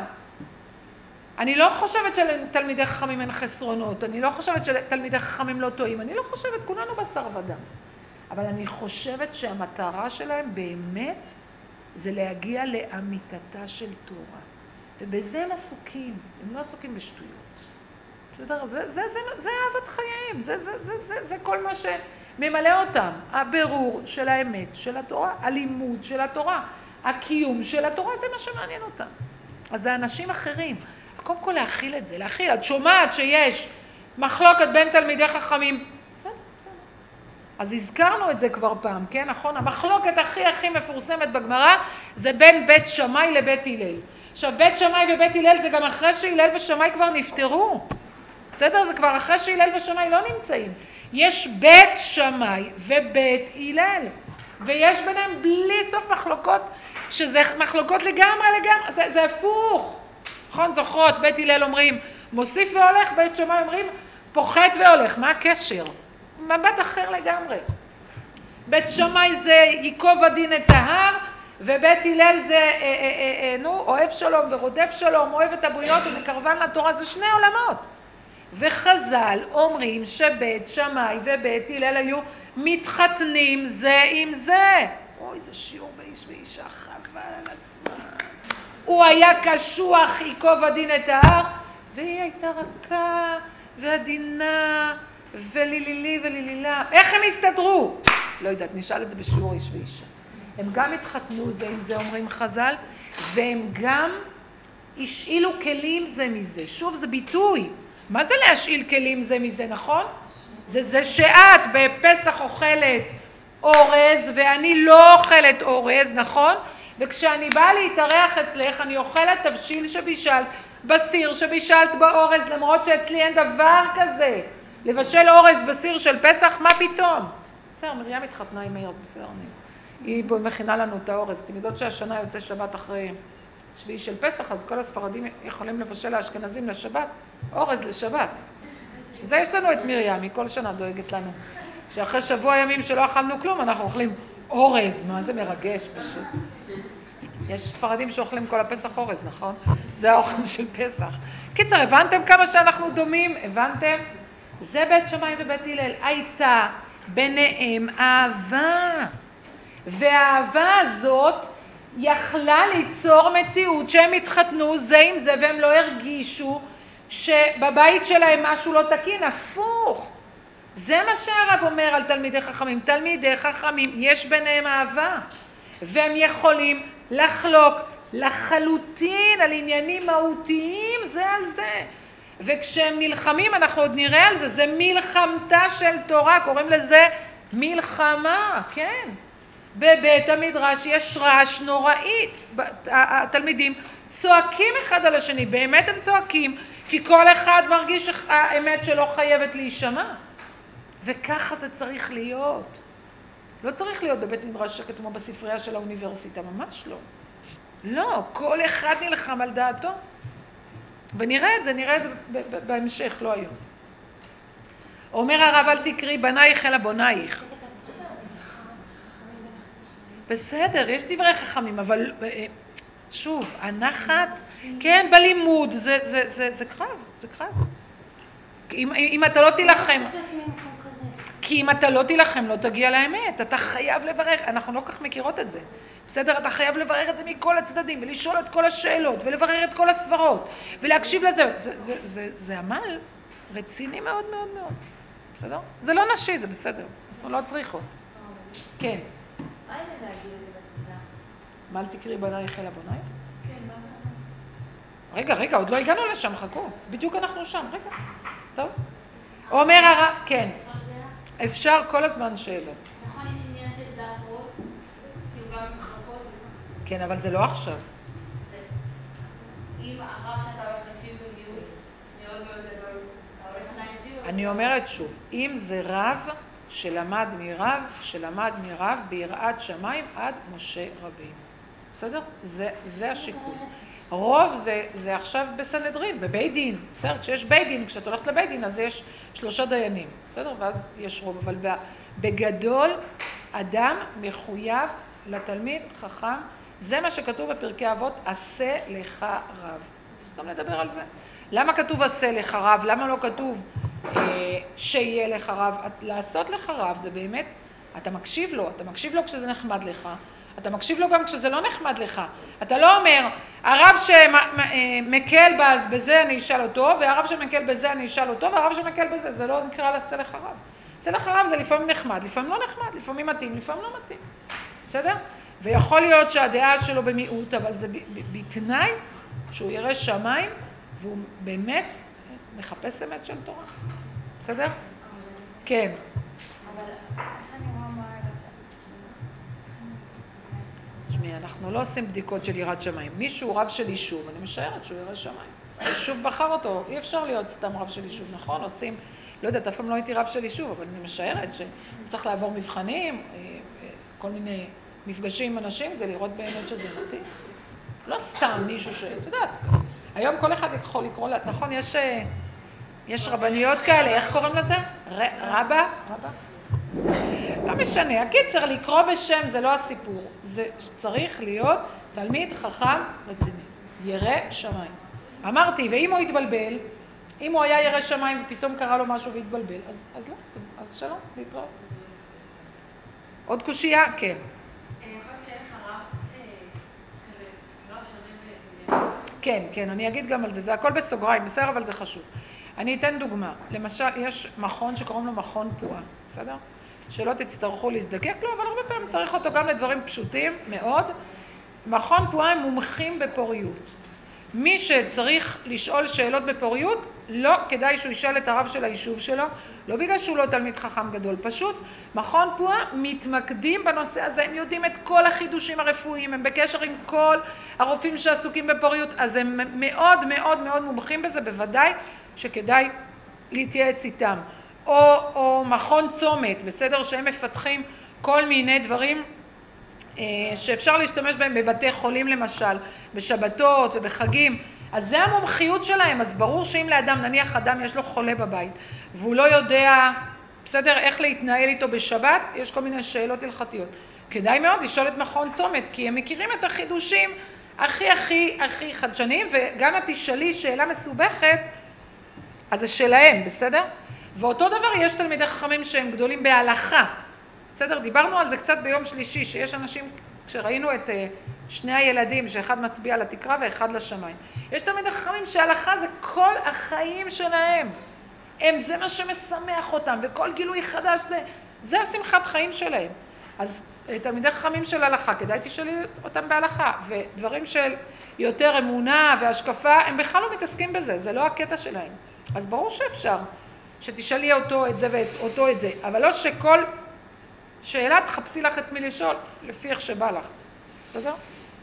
אני לא חושבת שלתלמידי חכמים אין חסרונות, אני לא חושבת שתלמידי חכמים לא טועים, אני לא חושבת, כולנו בשר ודם. אבל אני חושבת שהמטרה שלהם באמת זה להגיע לאמיתתה של תורה. ובזה הם עסוקים, הם לא עסוקים בשטויות. בסדר? זה, זה, זה, זה אהבת חיים, זה, זה, זה, זה, זה כל מה שממלא אותם. הבירור של האמת, של התורה, הלימוד של התורה, הקיום של התורה, זה מה שמעניין אותם. אז זה אנשים אחרים. קודם כל להכיל את זה, להכיל. את שומעת שיש מחלוקת בין תלמידי חכמים. בסדר, בסדר. אז הזכרנו את זה כבר פעם, כן? נכון? המחלוקת הכי הכי מפורסמת בגמרא זה בין בית שמאי לבית הלל. עכשיו, בית שמאי ובית הלל זה גם אחרי שהלל ושמאי כבר נפטרו. בסדר? זה כבר אחרי שהלל ושמאי לא נמצאים. יש בית שמאי ובית הלל. ויש ביניהם בלי סוף מחלוקות, שזה מחלוקות לגמרי לגמרי. זה, זה הפוך. נכון? זוכרות, בית הלל אומרים, מוסיף והולך, בית שמאי אומרים, פוחת והולך. מה הקשר? מבט אחר לגמרי. בית שמאי זה ייקוב הדין את ההר, ובית הלל זה, אה, אה, אה, אה, נו, אוהב שלום ורודף שלום, אוהב את הבריות ומקרבן לתורה, זה שני עולמות. וחז"ל אומרים שבית שמאי ובית הלל היו מתחתנים זה עם זה. אוי, זה שיעור באיש ואישה, חבל על הזמן. הוא היה קשוח, ייקוב הדין את ההר, והיא הייתה רכה ועדינה ולילילי ולילילה. איך הם הסתדרו? לא יודעת, נשאל את זה בשיעור איש ואישה. הם גם התחתנו זה עם זה, אומרים חז"ל, והם גם השאילו כלים זה מזה. שוב, זה ביטוי. מה זה להשאיל כלים זה מזה, נכון? זה זה שאת בפסח אוכלת אורז ואני לא אוכלת אורז, נכון? וכשאני באה להתארח אצלך אני אוכלת תבשיל שבישלת בסיר שבישלת באורז, למרות שאצלי אין דבר כזה. לבשל אורז בסיר של פסח, מה פתאום? בסדר, מרים התחתנה עם מאיר, אז בסדר, אני. היא מכינה לנו את האורז. אתם יודעות שהשנה יוצא שבת אחרי שביעי של פסח, אז כל הספרדים יכולים לבשל לאשכנזים לשבת, אורז לשבת. שזה יש לנו את מרים, היא כל שנה דואגת לנו. שאחרי שבוע ימים שלא אכלנו כלום, אנחנו אוכלים אורז. מה זה מרגש פשוט. יש ספרדים שאוכלים כל הפסח אורז, נכון? זה האוכל של פסח. קיצר, הבנתם כמה שאנחנו דומים? הבנתם? זה בית שמאי ובית הלל. הייתה ביניהם אהבה. והאהבה הזאת יכלה ליצור מציאות שהם התחתנו זה עם זה והם לא הרגישו שבבית שלהם משהו לא תקין, הפוך. זה מה שהרב אומר על תלמידי חכמים. תלמידי חכמים יש ביניהם אהבה והם יכולים לחלוק לחלוטין על עניינים מהותיים זה על זה. וכשהם נלחמים, אנחנו עוד נראה על זה, זה מלחמתה של תורה, קוראים לזה מלחמה, כן. בבית המדרש יש רעש נוראי, התלמידים צועקים אחד על השני, באמת הם צועקים, כי כל אחד מרגיש שהאמת שלו חייבת להישמע. וככה זה צריך להיות. לא צריך להיות בבית מדרש שקט כמו בספרייה של האוניברסיטה, ממש לא. לא, כל אחד נלחם על דעתו. ונראה את זה, נראה את זה בהמשך, לא היום. אומר הרב, אל תקרי בנייך אלא בונייך. בסדר, יש דברי חכמים, אבל שוב, הנחת, כן, בלימוד, זה, זה, זה, זה קרב, זה קרב. אם, אם אתה לא תילחם, כי אם אתה לא תילחם, לא תגיע לאמת, אתה חייב לברר, אנחנו לא כך מכירות את זה. בסדר, אתה חייב לברר את זה מכל הצדדים, ולשאול את כל השאלות, ולברר את כל הסברות, ולהקשיב לזה. זה, זה, זה, זה עמל רציני מאוד מאוד מאוד. בסדר? זה לא נשי, זה בסדר. אנחנו לא צריכות. כן. מה אם להגיד את זה בתפילה? מה אל תקרי בנייך אלא בונייך? כן, מה זה? רגע, רגע, עוד לא הגענו לשם, חכו. בדיוק אנחנו שם, רגע. טוב. אומר הרב, כן. אפשר כל הזמן שאלות. נכון, יש עניין של דעת רוב, כאילו גם מחלוקות. כן, אבל זה לא עכשיו. אם הרב שאתה הולך לפי במיעוט, מאוד מאוד גדול, אתה הולך עדיין לפי... אני אומרת שוב, אם זה רב שלמד מרב, שלמד מרב ביראת שמיים עד משה רבינו. בסדר? זה, זה השיקול. רוב זה, זה עכשיו בסנהדרין, בבית דין. בסדר? כשיש בית דין, כשאת הולכת לבית דין, אז יש שלושה דיינים. בסדר? ואז יש רוב. אבל בגדול, אדם מחויב לתלמיד חכם. זה מה שכתוב בפרקי אבות, עשה לך רב. צריך גם לדבר על זה. למה כתוב עשה לך רב? למה לא כתוב אה, שיהיה לך רב? לעשות לך רב זה באמת, אתה מקשיב לו, אתה מקשיב לו כשזה נחמד לך. אתה מקשיב לו גם כשזה לא נחמד לך. אתה לא אומר, הרב שמקל בזה אני אשאל אותו, והרב שמקל בזה אני אשאל אותו, והרב שמקל בזה, זה לא נקרא לעשה לך רב. עשה לך רב זה לפעמים נחמד, לפעמים לא נחמד, לפעמים מתאים, לפעמים לא מתאים. בסדר? ויכול להיות שהדעה שלו במיעוט, אבל זה בתנאי שהוא ירא שמיים, והוא באמת מחפש אמת של תורה. בסדר? כן. אבל איך אני רואה מה הרגע תשמעי, אנחנו לא עושים בדיקות של יראת שמיים. מישהו רב של יישוב, אני משערת שהוא ירא שמיים. היישוב בחר אותו, אי אפשר להיות סתם רב של יישוב, נכון? עושים, לא יודעת, אף פעם לא הייתי רב של יישוב, אבל אני משערת שצריך לעבור מבחנים, כל מיני מפגשים עם אנשים כדי לראות באמת שזה מתאים. לא סתם מישהו ש... אתה יודעת, היום כל אחד יכול לקרוא לה, נכון? יש, יש רבניות כאלה, איך קוראים לזה? ר, רבא? רבא? לא משנה, הקיצר, לקרוא בשם זה לא הסיפור. זה צריך להיות תלמיד חכם רציני, ירא שמיים. אמרתי, ואם הוא יתבלבל, אם הוא היה ירא שמיים ופתאום קרה לו משהו והתבלבל, אז, אז לא, אז, אז שלום, להתראות. עוד קושייה? כן. יכול להיות שאין לך רב כזה, לא שונה ב... כן, כן, אני אגיד גם על זה, זה הכל בסוגריים, בסדר, אבל זה חשוב. אני אתן דוגמה, למשל, יש מכון שקוראים לו מכון פועה, בסדר? שלא תצטרכו להזדקק לו, אבל הרבה פעמים צריך אותו גם לדברים פשוטים מאוד. מכון פועה הם מומחים בפוריות. מי שצריך לשאול שאלות בפוריות, לא כדאי שהוא ישאל את הרב של היישוב שלו, לא בגלל שהוא לא תלמיד חכם גדול, פשוט מכון פועה מתמקדים בנושא הזה, הם יודעים את כל החידושים הרפואיים, הם בקשר עם כל הרופאים שעסוקים בפוריות, אז הם מאוד מאוד מאוד מומחים בזה, בוודאי שכדאי להתייעץ איתם. או, או מכון צומת, בסדר, שהם מפתחים כל מיני דברים שאפשר להשתמש בהם בבתי חולים למשל, בשבתות ובחגים, אז זה המומחיות שלהם. אז ברור שאם לאדם, נניח אדם יש לו חולה בבית, והוא לא יודע, בסדר, איך להתנהל איתו בשבת, יש כל מיני שאלות הלכתיות. כדאי מאוד לשאול את מכון צומת, כי הם מכירים את החידושים הכי הכי הכי חדשניים, וגם את תשאלי שאלה מסובכת, אז זה שלהם, בסדר? ואותו דבר יש תלמידי חכמים שהם גדולים בהלכה. בסדר, דיברנו על זה קצת ביום שלישי, שיש אנשים, כשראינו את uh, שני הילדים, שאחד מצביע לתקרה ואחד לשמיים. יש תלמידי חכמים שההלכה זה כל החיים שלהם. הם, זה מה שמשמח אותם, וכל גילוי חדש זה, זה השמחת חיים שלהם. אז תלמידי חכמים של הלכה, כדאי תשאלי אותם בהלכה, ודברים של יותר אמונה והשקפה, הם בכלל לא מתעסקים בזה, זה לא הקטע שלהם. אז ברור שאפשר שתשאלי אותו את זה ואותו את זה, אבל לא שכל שאלה תחפשי לך את מי לשאול, לפי איך שבא לך. בסדר?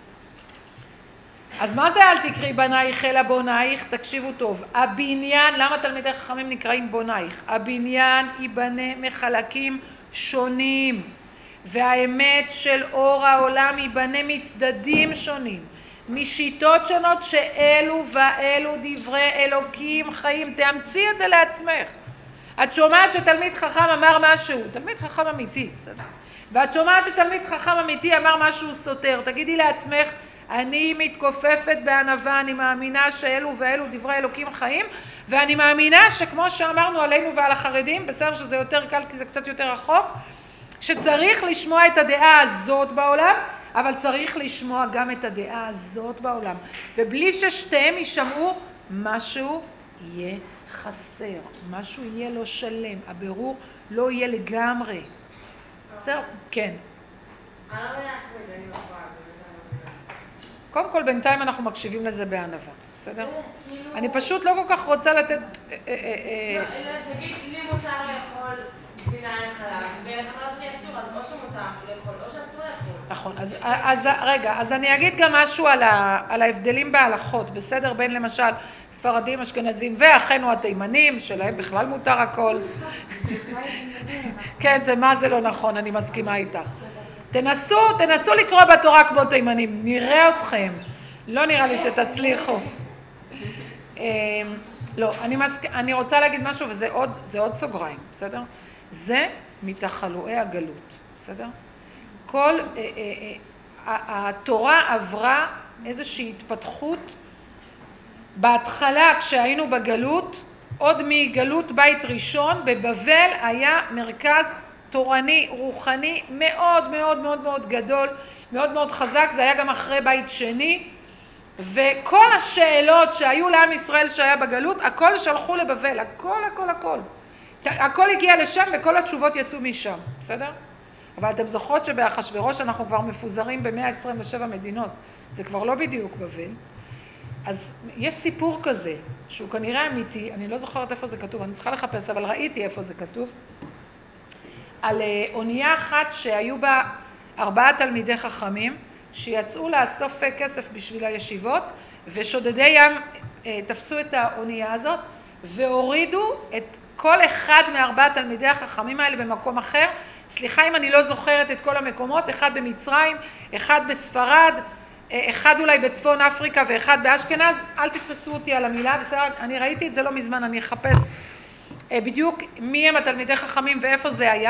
אז מה זה אל תקראי בנייך אלא בונייך? תקשיבו טוב. הבניין, למה תלמידי חכמים נקראים בונייך? הבניין ייבנה מחלקים שונים, והאמת של אור העולם ייבנה מצדדים שונים, משיטות שונות שאלו ואלו דברי אלוקים חיים. תאמצי את זה לעצמך. את שומעת שתלמיד חכם אמר משהו, תלמיד חכם אמיתי, בסדר? ואת שומעת שתלמיד חכם אמיתי אמר משהו סותר, תגידי לעצמך, אני מתכופפת בענווה, אני מאמינה שאלו ואלו דברי אלוקים חיים, ואני מאמינה שכמו שאמרנו עלינו ועל החרדים, בסדר שזה יותר קל כי זה קצת יותר רחוק, שצריך לשמוע את הדעה הזאת בעולם, אבל צריך לשמוע גם את הדעה הזאת בעולם. ובלי ששתיהם יישמעו, משהו יהיה חסר, משהו יהיה לא שלם, הבירור לא יהיה לגמרי. בסדר? כן. קודם כל, בינתיים אנחנו מקשיבים לזה בענווה, בסדר? אני פשוט לא כל כך רוצה לתת... תגיד, לי מותר לאכול גבינה עם חלב, ולחברה שלי אסור, אז או שמותר לאכול, או שאסור לאכול. נכון, אז רגע, אז אני אגיד גם משהו על ההבדלים בהלכות, בסדר? בין למשל ספרדים, אשכנזים ואחינו התימנים, שלהם בכלל מותר הכל. כן, זה מה זה לא נכון, אני מסכימה איתך. תנסו, תנסו לקרוא בתורה כמו תימנים, נראה אתכם. לא נראה לי שתצליחו. לא, אני, מסכ... אני רוצה להגיד משהו, וזה עוד, זה עוד סוגריים, בסדר? זה מתחלואי הגלות, בסדר? כל, אה, אה, אה, התורה עברה איזושהי התפתחות, בהתחלה כשהיינו בגלות, עוד מגלות בית ראשון, בבבל היה מרכז תורני, רוחני, מאוד מאוד מאוד מאוד גדול, מאוד מאוד חזק, זה היה גם אחרי בית שני, וכל השאלות שהיו לעם ישראל שהיה בגלות, הכל שלחו לבבל, הכל, הכל, הכל. הכל הגיע לשם וכל התשובות יצאו משם, בסדר? אבל אתם זוכרות שבאחשוורוש אנחנו כבר מפוזרים ב-מאה עשרים ושבע מדינות, זה כבר לא בדיוק בבל. אז יש סיפור כזה, שהוא כנראה אמיתי, אני לא זוכרת איפה זה כתוב, אני צריכה לחפש, אבל ראיתי איפה זה כתוב, על אונייה אחת שהיו בה ארבעה תלמידי חכמים, שיצאו לאסוף כסף בשביל הישיבות, ושודדי ים תפסו את האונייה הזאת, והורידו את כל אחד מארבעה תלמידי החכמים האלה במקום אחר. סליחה אם אני לא זוכרת את כל המקומות, אחד במצרים, אחד בספרד, אחד אולי בצפון אפריקה ואחד באשכנז, אל תתפסו אותי על המילה, בסדר? אני ראיתי את זה לא מזמן, אני אחפש בדיוק מי הם התלמידי חכמים ואיפה זה היה,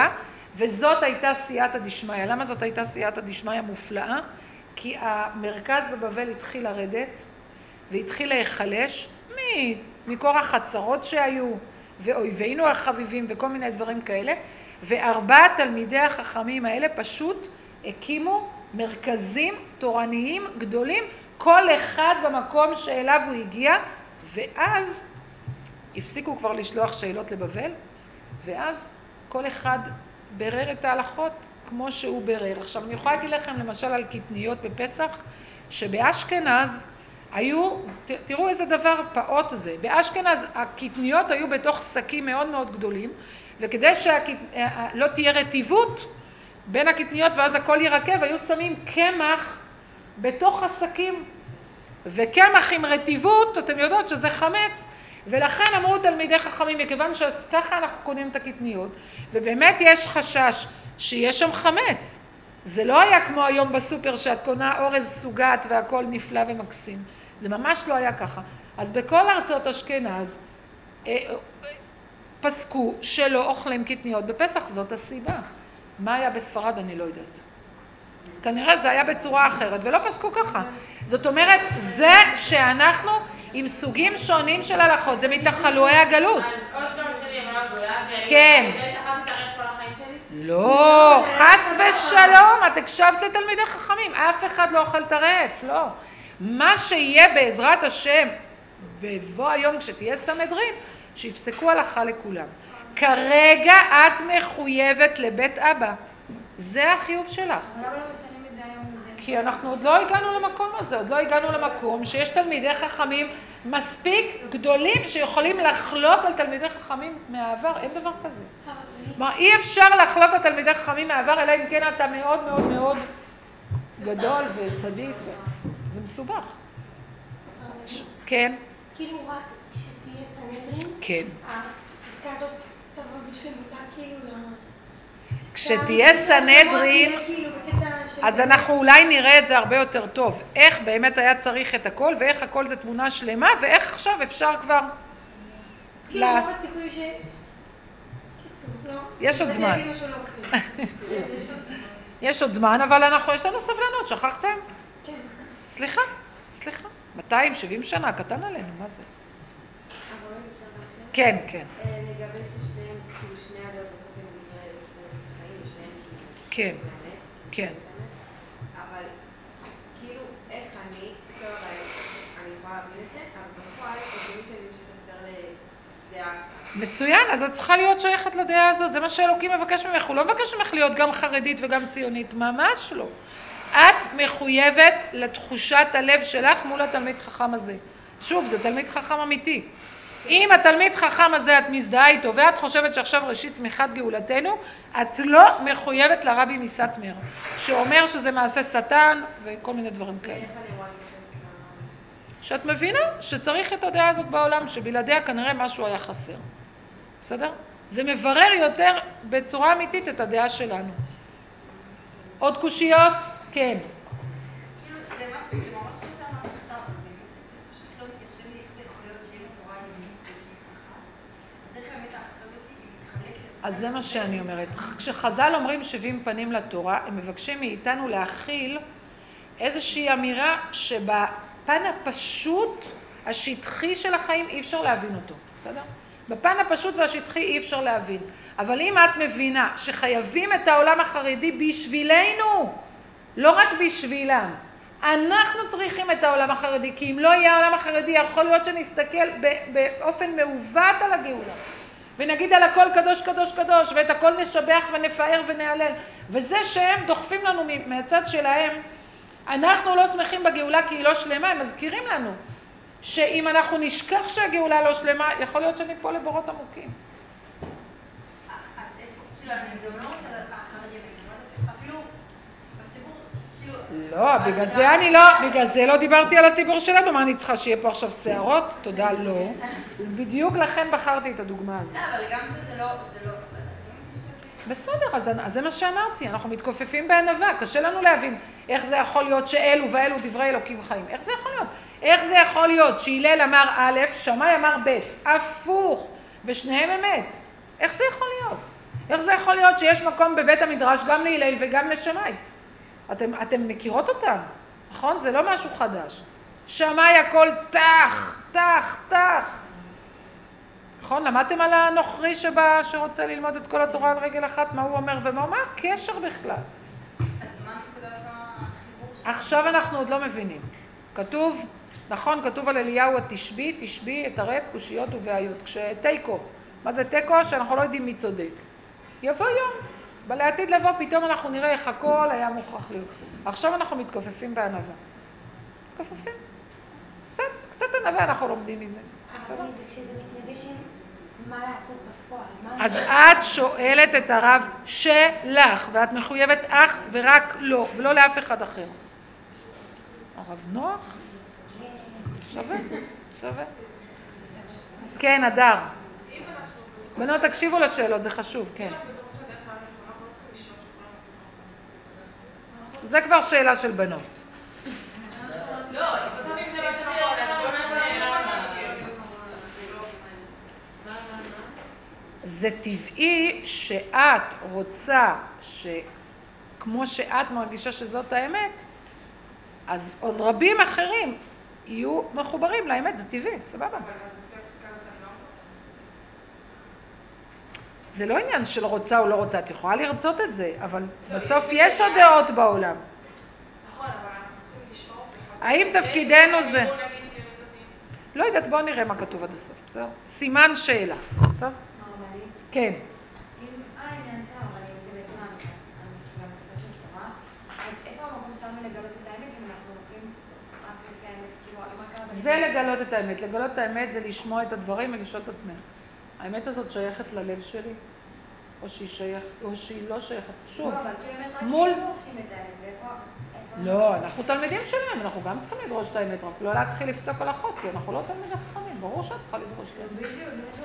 וזאת הייתה סייעתא דשמיא. למה זאת הייתה סייעתא דשמיא מופלאה? כי המרכז בבבל התחיל לרדת, והתחיל להיחלש מכורח הצרות שהיו, ואויבינו החביבים וכל מיני דברים כאלה, וארבעת תלמידי החכמים האלה פשוט הקימו מרכזים תורניים גדולים, כל אחד במקום שאליו הוא הגיע, ואז הפסיקו כבר לשלוח שאלות לבבל, ואז כל אחד ברר את ההלכות כמו שהוא ברר. עכשיו אני יכולה להגיד לכם למשל על קטניות בפסח, שבאשכנז היו, תראו איזה דבר פעוט זה, באשכנז הקטניות היו בתוך שקים מאוד מאוד גדולים, וכדי שלא תהיה רטיבות בין הקטניות ואז הכל ירקב, היו שמים קמח בתוך השקים, וקמח עם רטיבות, אתם יודעות שזה חמץ, ולכן אמרו תלמידי חכמים, מכיוון שככה אנחנו קונים את הקטניות, ובאמת יש חשש שיש שם חמץ. זה לא היה כמו היום בסופר שאת קונה אורז סוגת והכל נפלא ומקסים. זה ממש לא היה ככה. אז בכל ארצות אשכנז אה, פסקו שלא אוכלים קטניות בפסח, זאת הסיבה. מה היה בספרד אני לא יודעת. כנראה זה היה בצורה אחרת, ולא פסקו ככה. זאת אומרת, זה שאנחנו עם סוגים שונים של הלכות, זה מתחלואי הגלות. אז עוד פעם שלי אמרה גדולה, כן. ואני אכלתי את הרב כל החיים שלי? לא, חס ושלום, את הקשבת לתלמידי חכמים, אף אחד לא אוכל טרף, לא. מה שיהיה בעזרת השם, בבוא היום כשתהיה סנהדרין, שיפסקו הלכה לכולם. כרגע את מחויבת לבית אבא. זה החיוב שלך. אבל למה לא משנים את זה היום? כי אנחנו עוד לא הגענו למקום הזה, עוד לא הגענו למקום שיש תלמידי חכמים מספיק גדולים שיכולים לחלוק על תלמידי חכמים מהעבר, אין דבר כזה. כלומר, אי אפשר לחלוק על תלמידי חכמים מהעבר, אלא אם כן אתה מאוד מאוד מאוד גדול וצדיק, זה מסובך. כן? כאילו רק כשתהיה סנהדרין, כן. הפסקה הזאת תבוא בשלמותה כאילו לא... כשתהיה סנהדרין, אז אנחנו אולי נראה את זה הרבה יותר טוב. איך באמת היה צריך את הכל, ואיך הכל זה תמונה שלמה, ואיך עכשיו אפשר כבר... כאילו לא תיקוי ש... יש עוד זמן. יש עוד זמן, אבל אנחנו, יש לנו סבלנות, שכחתם? כן. סליחה, סליחה. מאתיים שבעים שנה, קטן עלינו, מה זה? כן, כן. לגבי ששניהם, כאילו שני הדעות בסוף הם דברי חיים, ושניהם כאילו... כן, כן. אבל כאילו, איך אני, סבבה, אני יכולה להבין את זה, אבל בפועל, הגיוני שאני משכת יותר לדעה. מצוין, אז את צריכה להיות שייכת לדעה הזאת, זה מה שאלוקים מבקש ממך, הוא לא מבקש ממך להיות גם חרדית וגם ציונית, ממש לא. את מחויבת לתחושת הלב שלך מול התלמיד חכם הזה. שוב, זה תלמיד חכם אמיתי. אם התלמיד חכם הזה את מזדהה איתו ואת חושבת שעכשיו ראשית צמיחת גאולתנו, את לא מחויבת לרבי מסטמר, שאומר שזה מעשה שטן וכל מיני דברים כאלה. איך אני רואה להתייחס מה... שאת מבינה שצריך את הדעה הזאת בעולם, שבלעדיה כנראה משהו היה חסר. בסדר? זה מברר יותר בצורה אמיתית את הדעה שלנו. עוד קושיות? כן. כאילו, זה ממש מה שאמרת עכשיו, פשוט לא מתיישב לי איך זה יכול להיות שאם התורה היא ימינית ושהיא שמחה, אז איך באמת האחריות היא מתחלקת? אז זה מה שאני אומרת. כשחז"ל אומרים שבעים פנים לתורה, הם מבקשים מאיתנו להכיל איזושהי אמירה שבפן הפשוט, השטחי של החיים, אי אפשר להבין אותו. בסדר? בפן הפשוט והשטחי אי אפשר להבין. אבל אם את מבינה שחייבים את העולם החרדי בשבילנו, לא רק בשבילם, אנחנו צריכים את העולם החרדי, כי אם לא יהיה העולם החרדי, יכול להיות שנסתכל באופן מעוות על הגאולה. ונגיד על הכל קדוש קדוש קדוש, ואת הכל נשבח ונפאר ונעלל. וזה שהם דוחפים לנו מהצד שלהם, אנחנו לא שמחים בגאולה כי היא לא שלמה, הם מזכירים לנו שאם אנחנו נשכח שהגאולה לא שלמה, יכול להיות שניפול לבורות עמוקים. אז איפה, כאילו, אני זה לא רוצה לחרדים, אפילו בציבור, כאילו... לא, בגלל זה אני לא, בגלל זה לא דיברתי על הציבור שלנו, מה אני צריכה שיהיה פה עכשיו שערות? תודה, לא. בדיוק לכן בחרתי את הדוגמה הזאת. אבל גם זה, זה לא, זה לא... בסדר, אז, אז זה מה שאמרתי, אנחנו מתכופפים בענווה, קשה לנו להבין איך זה יכול להיות שאלו ואלו דברי אלוקים חיים, איך זה יכול להיות? איך זה יכול להיות שהילל אמר א', שמאי אמר ב', הפוך, בשניהם אמת, איך זה יכול להיות? איך זה יכול להיות שיש מקום בבית המדרש גם להלל וגם לשמאי? אתם, אתם מכירות אותם, נכון? זה לא משהו חדש. שמאי הכל תח, תח, תח. נכון? למדתם על הנוכרי שבא, שרוצה ללמוד את כל התורה על רגל אחת, מה הוא אומר ומה, מה הקשר בכלל? אז מה נקודת החיבור שלך? עכשיו אנחנו עוד לא מבינים. כתוב, נכון, כתוב על אליהו התשבי, תשבי את הרץ, קושיות ובעיות. כשתיקו, מה זה תיקו? שאנחנו לא יודעים מי צודק. יבוא יום, בלעתיד לבוא פתאום אנחנו נראה איך הכל היה מוכרח להיות. עכשיו אנחנו מתכופפים בענווה. מתכופפים. קצת, קצת ענווה אנחנו לומדים מזה. הרבנית, וכשזה מתנגש עם מה לעשות בפועל, מה... אז את שואלת את הרב שלך, ואת מחויבת אך ורק לו, ולא לאף אחד אחר. הרב נוח? שווה, שווה. כן, אדר. בנות, תקשיבו לשאלות, זה חשוב, כן. זה כבר שאלה של בנות. לא, לפעמים זה מה שאני אומרת. זה טבעי שאת רוצה שכמו שאת מרגישה שזאת האמת, אז עוד רבים אחרים יהיו מחוברים לאמת, זה טבעי, סבבה. זה לא עניין של רוצה או לא רוצה, את יכולה לרצות את זה, אבל בסוף יש עוד דעות בעולם. נכון, אבל אנחנו צריכים לשאוף. האם תפקידנו זה... לא יודעת, בואו נראה מה כתוב עד הסוף, בסדר? סימן שאלה. טוב? כן. אם העניין של הרבנים זה בעצם המקצוע של תורה, אז איפה המקום שלנו לגלות את האמת אם אנחנו הולכים רק לפי האמת? כאילו, מה קרה? זה לגלות את האמת. לגלות את האמת זה לשמוע את הדברים ולשאול את עצמך. האמת הזאת שייכת ללב שלי? או שהיא שייכת, או שהיא לא שייכת? שוב. לא, אבל כאילו הם רק מול... דורשים את האמת, ואיפה... לא, אנחנו תלמידים שלהם, אנחנו גם צריכים לדרוש את האמת, רק לא להתחיל לפסוק הלכות, כי אנחנו לא תלמידי חכמים, ברור שאת צריכה לדרוש את האמת. בדיוק, כאילו,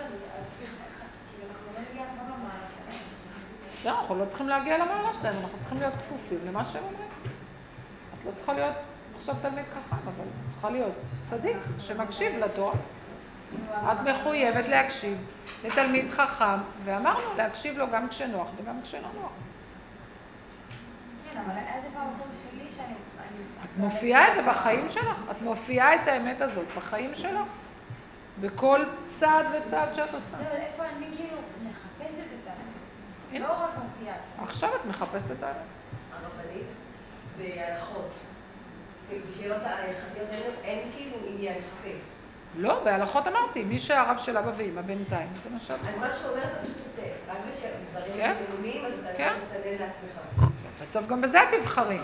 אנחנו לא נגיע כבר למעלה שלהם. בסדר, אנחנו לא צריכים להגיע למעלה שלהם, אנחנו צריכים להיות כפופים למה שהם אומרים. את לא צריכה להיות עכשיו תלמיד חכם, אבל את צריכה להיות צדיק שמקשיב לתורה. את מחויבת להקשיב לתלמיד חכם, ואמרנו להקשיב לו גם כשנוח וגם כשלא נוח. כן, אבל איזה פעם שלי שאני... את מופיעה את זה בחיים שלך, את מופיעה את האמת הזאת בחיים שלך, בכל צעד וצעד שאת עושה. אבל איפה אני כאילו מחפשת את האמת? לא רק מופיעה. עכשיו את מחפשת את האמת. הרבנית בהלכות. בשאלות ההלכתיות האלה אין כאילו עניין לחפש. לא, בהלכות אמרתי, מי שהרב של אבא ואמא בינתיים, זה מה שאת אז מה שאומרת אתה פשוט עושה, רק בדברים בינוניים, אז אתה כן. יכול לסנן לעצמך. בסוף גם בזה את תבחרי.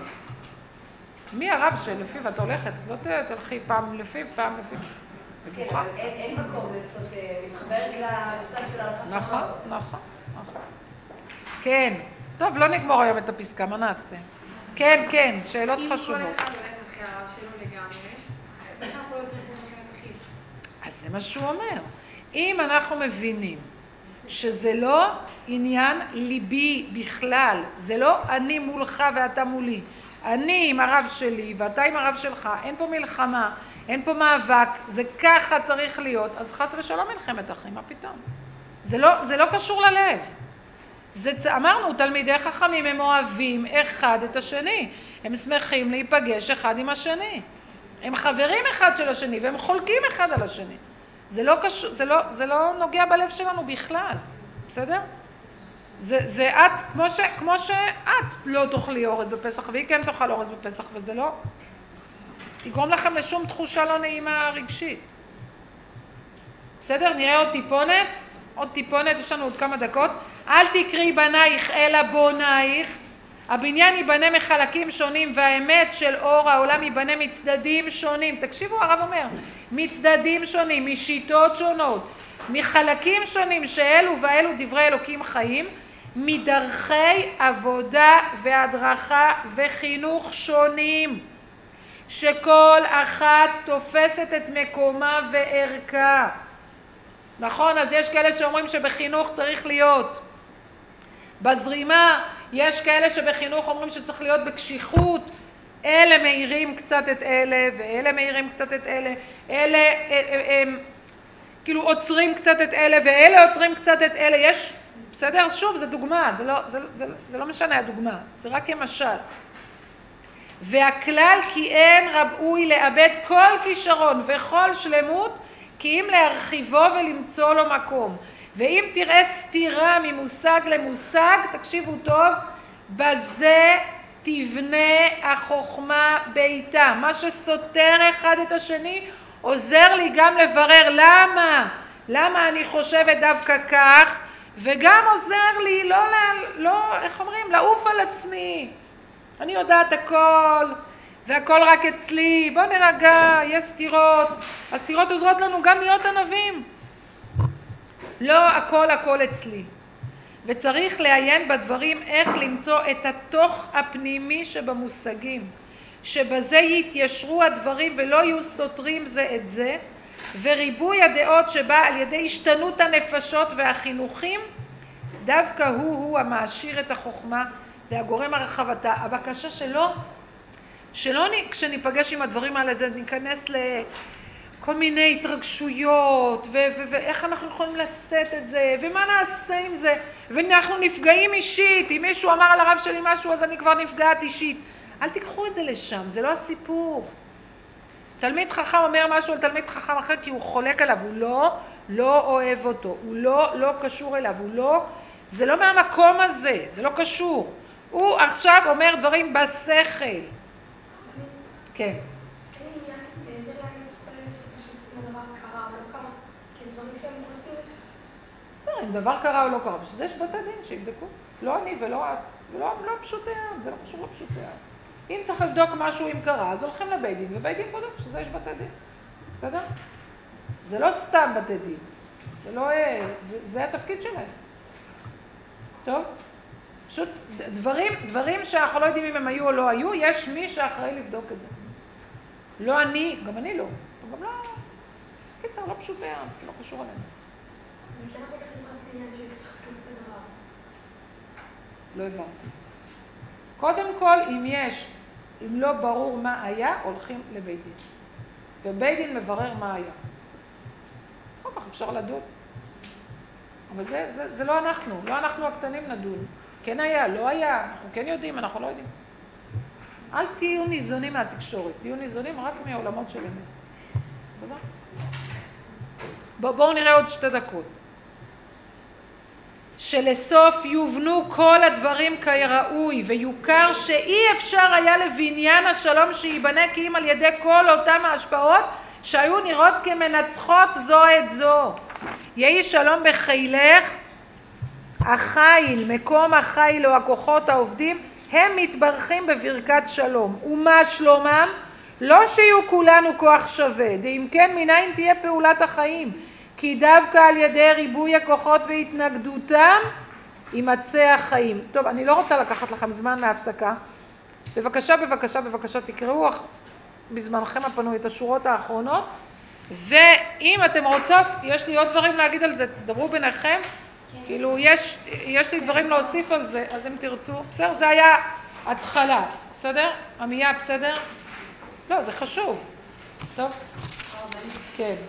מי הרב שלפיו את הולכת? לא תלכי פעם לפיו, פעם לפיו. כן, אבל אין מקום לעשות, מתחברת למושג של ההלכה. נכון, נכון, נכון. כן. טוב, לא נגמור היום את הפסקה, מה נעשה? כן, כן, שאלות חשובות. אם כל אחד הולך אחרי הרב שלו לגמרי, איך אנחנו לא צריכים לכם את אחיו? אז זה מה שהוא אומר. אם אנחנו מבינים שזה לא עניין ליבי בכלל, זה לא אני מולך ואתה מולי, אני עם הרב שלי ואתה עם הרב שלך, אין פה מלחמה, אין פה מאבק, זה ככה צריך להיות, אז חס ושלום מלחמת אחים, מה פתאום? זה לא, זה לא קשור ללב. זה, אמרנו, תלמידי חכמים הם אוהבים אחד את השני, הם שמחים להיפגש אחד עם השני, הם חברים אחד של השני והם חולקים אחד על השני. זה לא קשור, זה לא, זה לא נוגע בלב שלנו בכלל, בסדר? זה, זה את, כמו ש, כמו שאת לא תאכלי אורז בפסח והיא כן תאכל אורז בפסח, וזה לא יגרום לכם לשום תחושה לא נעימה רגשית. בסדר? נראה עוד טיפונת, עוד טיפונת, יש לנו עוד כמה דקות. אל תקרי בנייך אלא בונייך. הבניין ייבנה מחלקים שונים, והאמת של אור העולם ייבנה מצדדים שונים. תקשיבו, הרב אומר, מצדדים שונים, משיטות שונות, מחלקים שונים שאלו ואלו דברי אלוקים חיים, מדרכי עבודה והדרכה וחינוך שונים, שכל אחת תופסת את מקומה וערכה. נכון, אז יש כאלה שאומרים שבחינוך צריך להיות בזרימה, יש כאלה שבחינוך אומרים שצריך להיות בקשיחות, אלה מאירים קצת את אלה ואלה מאירים קצת את אלה, אלה הם, הם, כאילו עוצרים קצת את אלה ואלה עוצרים קצת את אלה, יש בסדר? שוב, זה דוגמה, זה לא, זה, זה, זה לא משנה הדוגמה, זה רק כמשל. והכלל כי אין ראוי לאבד כל כישרון וכל שלמות, כי אם להרחיבו ולמצוא לו מקום. ואם תראה סתירה ממושג למושג, תקשיבו טוב, בזה תבנה החוכמה ביתה. מה שסותר אחד את השני עוזר לי גם לברר למה, למה אני חושבת דווקא כך, וגם עוזר לי לא, לא, איך אומרים, לעוף על עצמי. אני יודעת הכל, והכל רק אצלי, בוא נרגע, יש סתירות. הסתירות עוזרות לנו גם להיות ענבים. לא הכל הכל אצלי. וצריך לעיין בדברים איך למצוא את התוך הפנימי שבמושגים, שבזה יתיישרו הדברים ולא יהיו סותרים זה את זה, וריבוי הדעות שבא על ידי השתנות הנפשות והחינוכים, דווקא הוא הוא המעשיר את החוכמה והגורם הרחבתה. הבקשה שלו, שלא כשניפגש עם הדברים האלה זה ניכנס לכל מיני התרגשויות ו- ו- ואיך אנחנו יכולים לשאת את זה ומה נעשה עם זה, ואנחנו נפגעים אישית. אם מישהו אמר על הרב שלי משהו אז אני כבר נפגעת אישית. אל תיקחו את זה לשם, זה לא הסיפור. תלמיד חכם אומר משהו על תלמיד חכם אחר כי הוא חולק עליו, הוא לא, לא אוהב אותו, הוא לא, לא קשור אליו, הוא לא, זה לא מהמקום הזה, זה לא קשור. הוא עכשיו אומר דברים בשכל. כן. בסדר, אם דבר קרה או לא קרה, בשביל זה יש בתי דין שיבדקו. לא אני ולא את, ולא לא פשוטי העם, זה לא קשור לפשוטי העם. אם צריך לבדוק משהו אם קרה, אז הולכים לבית דין, ובית דין בודק שזה יש בתי דין. בסדר? זה לא סתם בתי דין. זה לא, זה, זה התפקיד שלהם. טוב? פשוט דברים, דברים שאנחנו לא יודעים אם הם היו או לא היו, יש מי שאחראי לבדוק את זה. לא אני, גם אני לא. גם לא, קיצר, לא פשוטי העם, לא קשור עליהם. וכן אנחנו הולכים לעשות עניין שהתייחסות לדבר. לא הבנתי. קודם כל, אם יש, אם לא ברור מה היה, הולכים לבית דין. ובית דין מברר מה היה. אחר כך אפשר לדון. אבל זה, זה, זה לא אנחנו, לא אנחנו הקטנים נדון. כן היה, לא היה, אנחנו כן יודעים, אנחנו לא יודעים. אל תהיו ניזונים מהתקשורת, תהיו ניזונים רק מהעולמות של אמת. בסדר? בוא, בואו נראה עוד שתי דקות. שלסוף יובנו כל הדברים כראוי ויוכר שאי אפשר היה לבניין השלום שיבנה כי אם על ידי כל אותם ההשפעות שהיו נראות כמנצחות זו את זו. יהי שלום בחילך, החיל, מקום החיל או הכוחות העובדים, הם מתברכים בברכת שלום. ומה שלומם? לא שיהיו כולנו כוח שווה, ואם כן מניין תהיה פעולת החיים, כי דווקא על ידי ריבוי הכוחות והתנגדותם יימצא החיים. טוב, אני לא רוצה לקחת לכם זמן מההפסקה. בבקשה, בבקשה, בבקשה, תקראו בזמנכם הפנוי את השורות האחרונות, ואם אתם רוצות, יש לי עוד דברים להגיד על זה, תדברו ביניכם. כן. כאילו, יש, יש לי דברים להוסיף על זה, אז אם תרצו. בסדר, זה היה התחלה. בסדר? עמיה, בסדר? לא, זה חשוב. טוב? כן.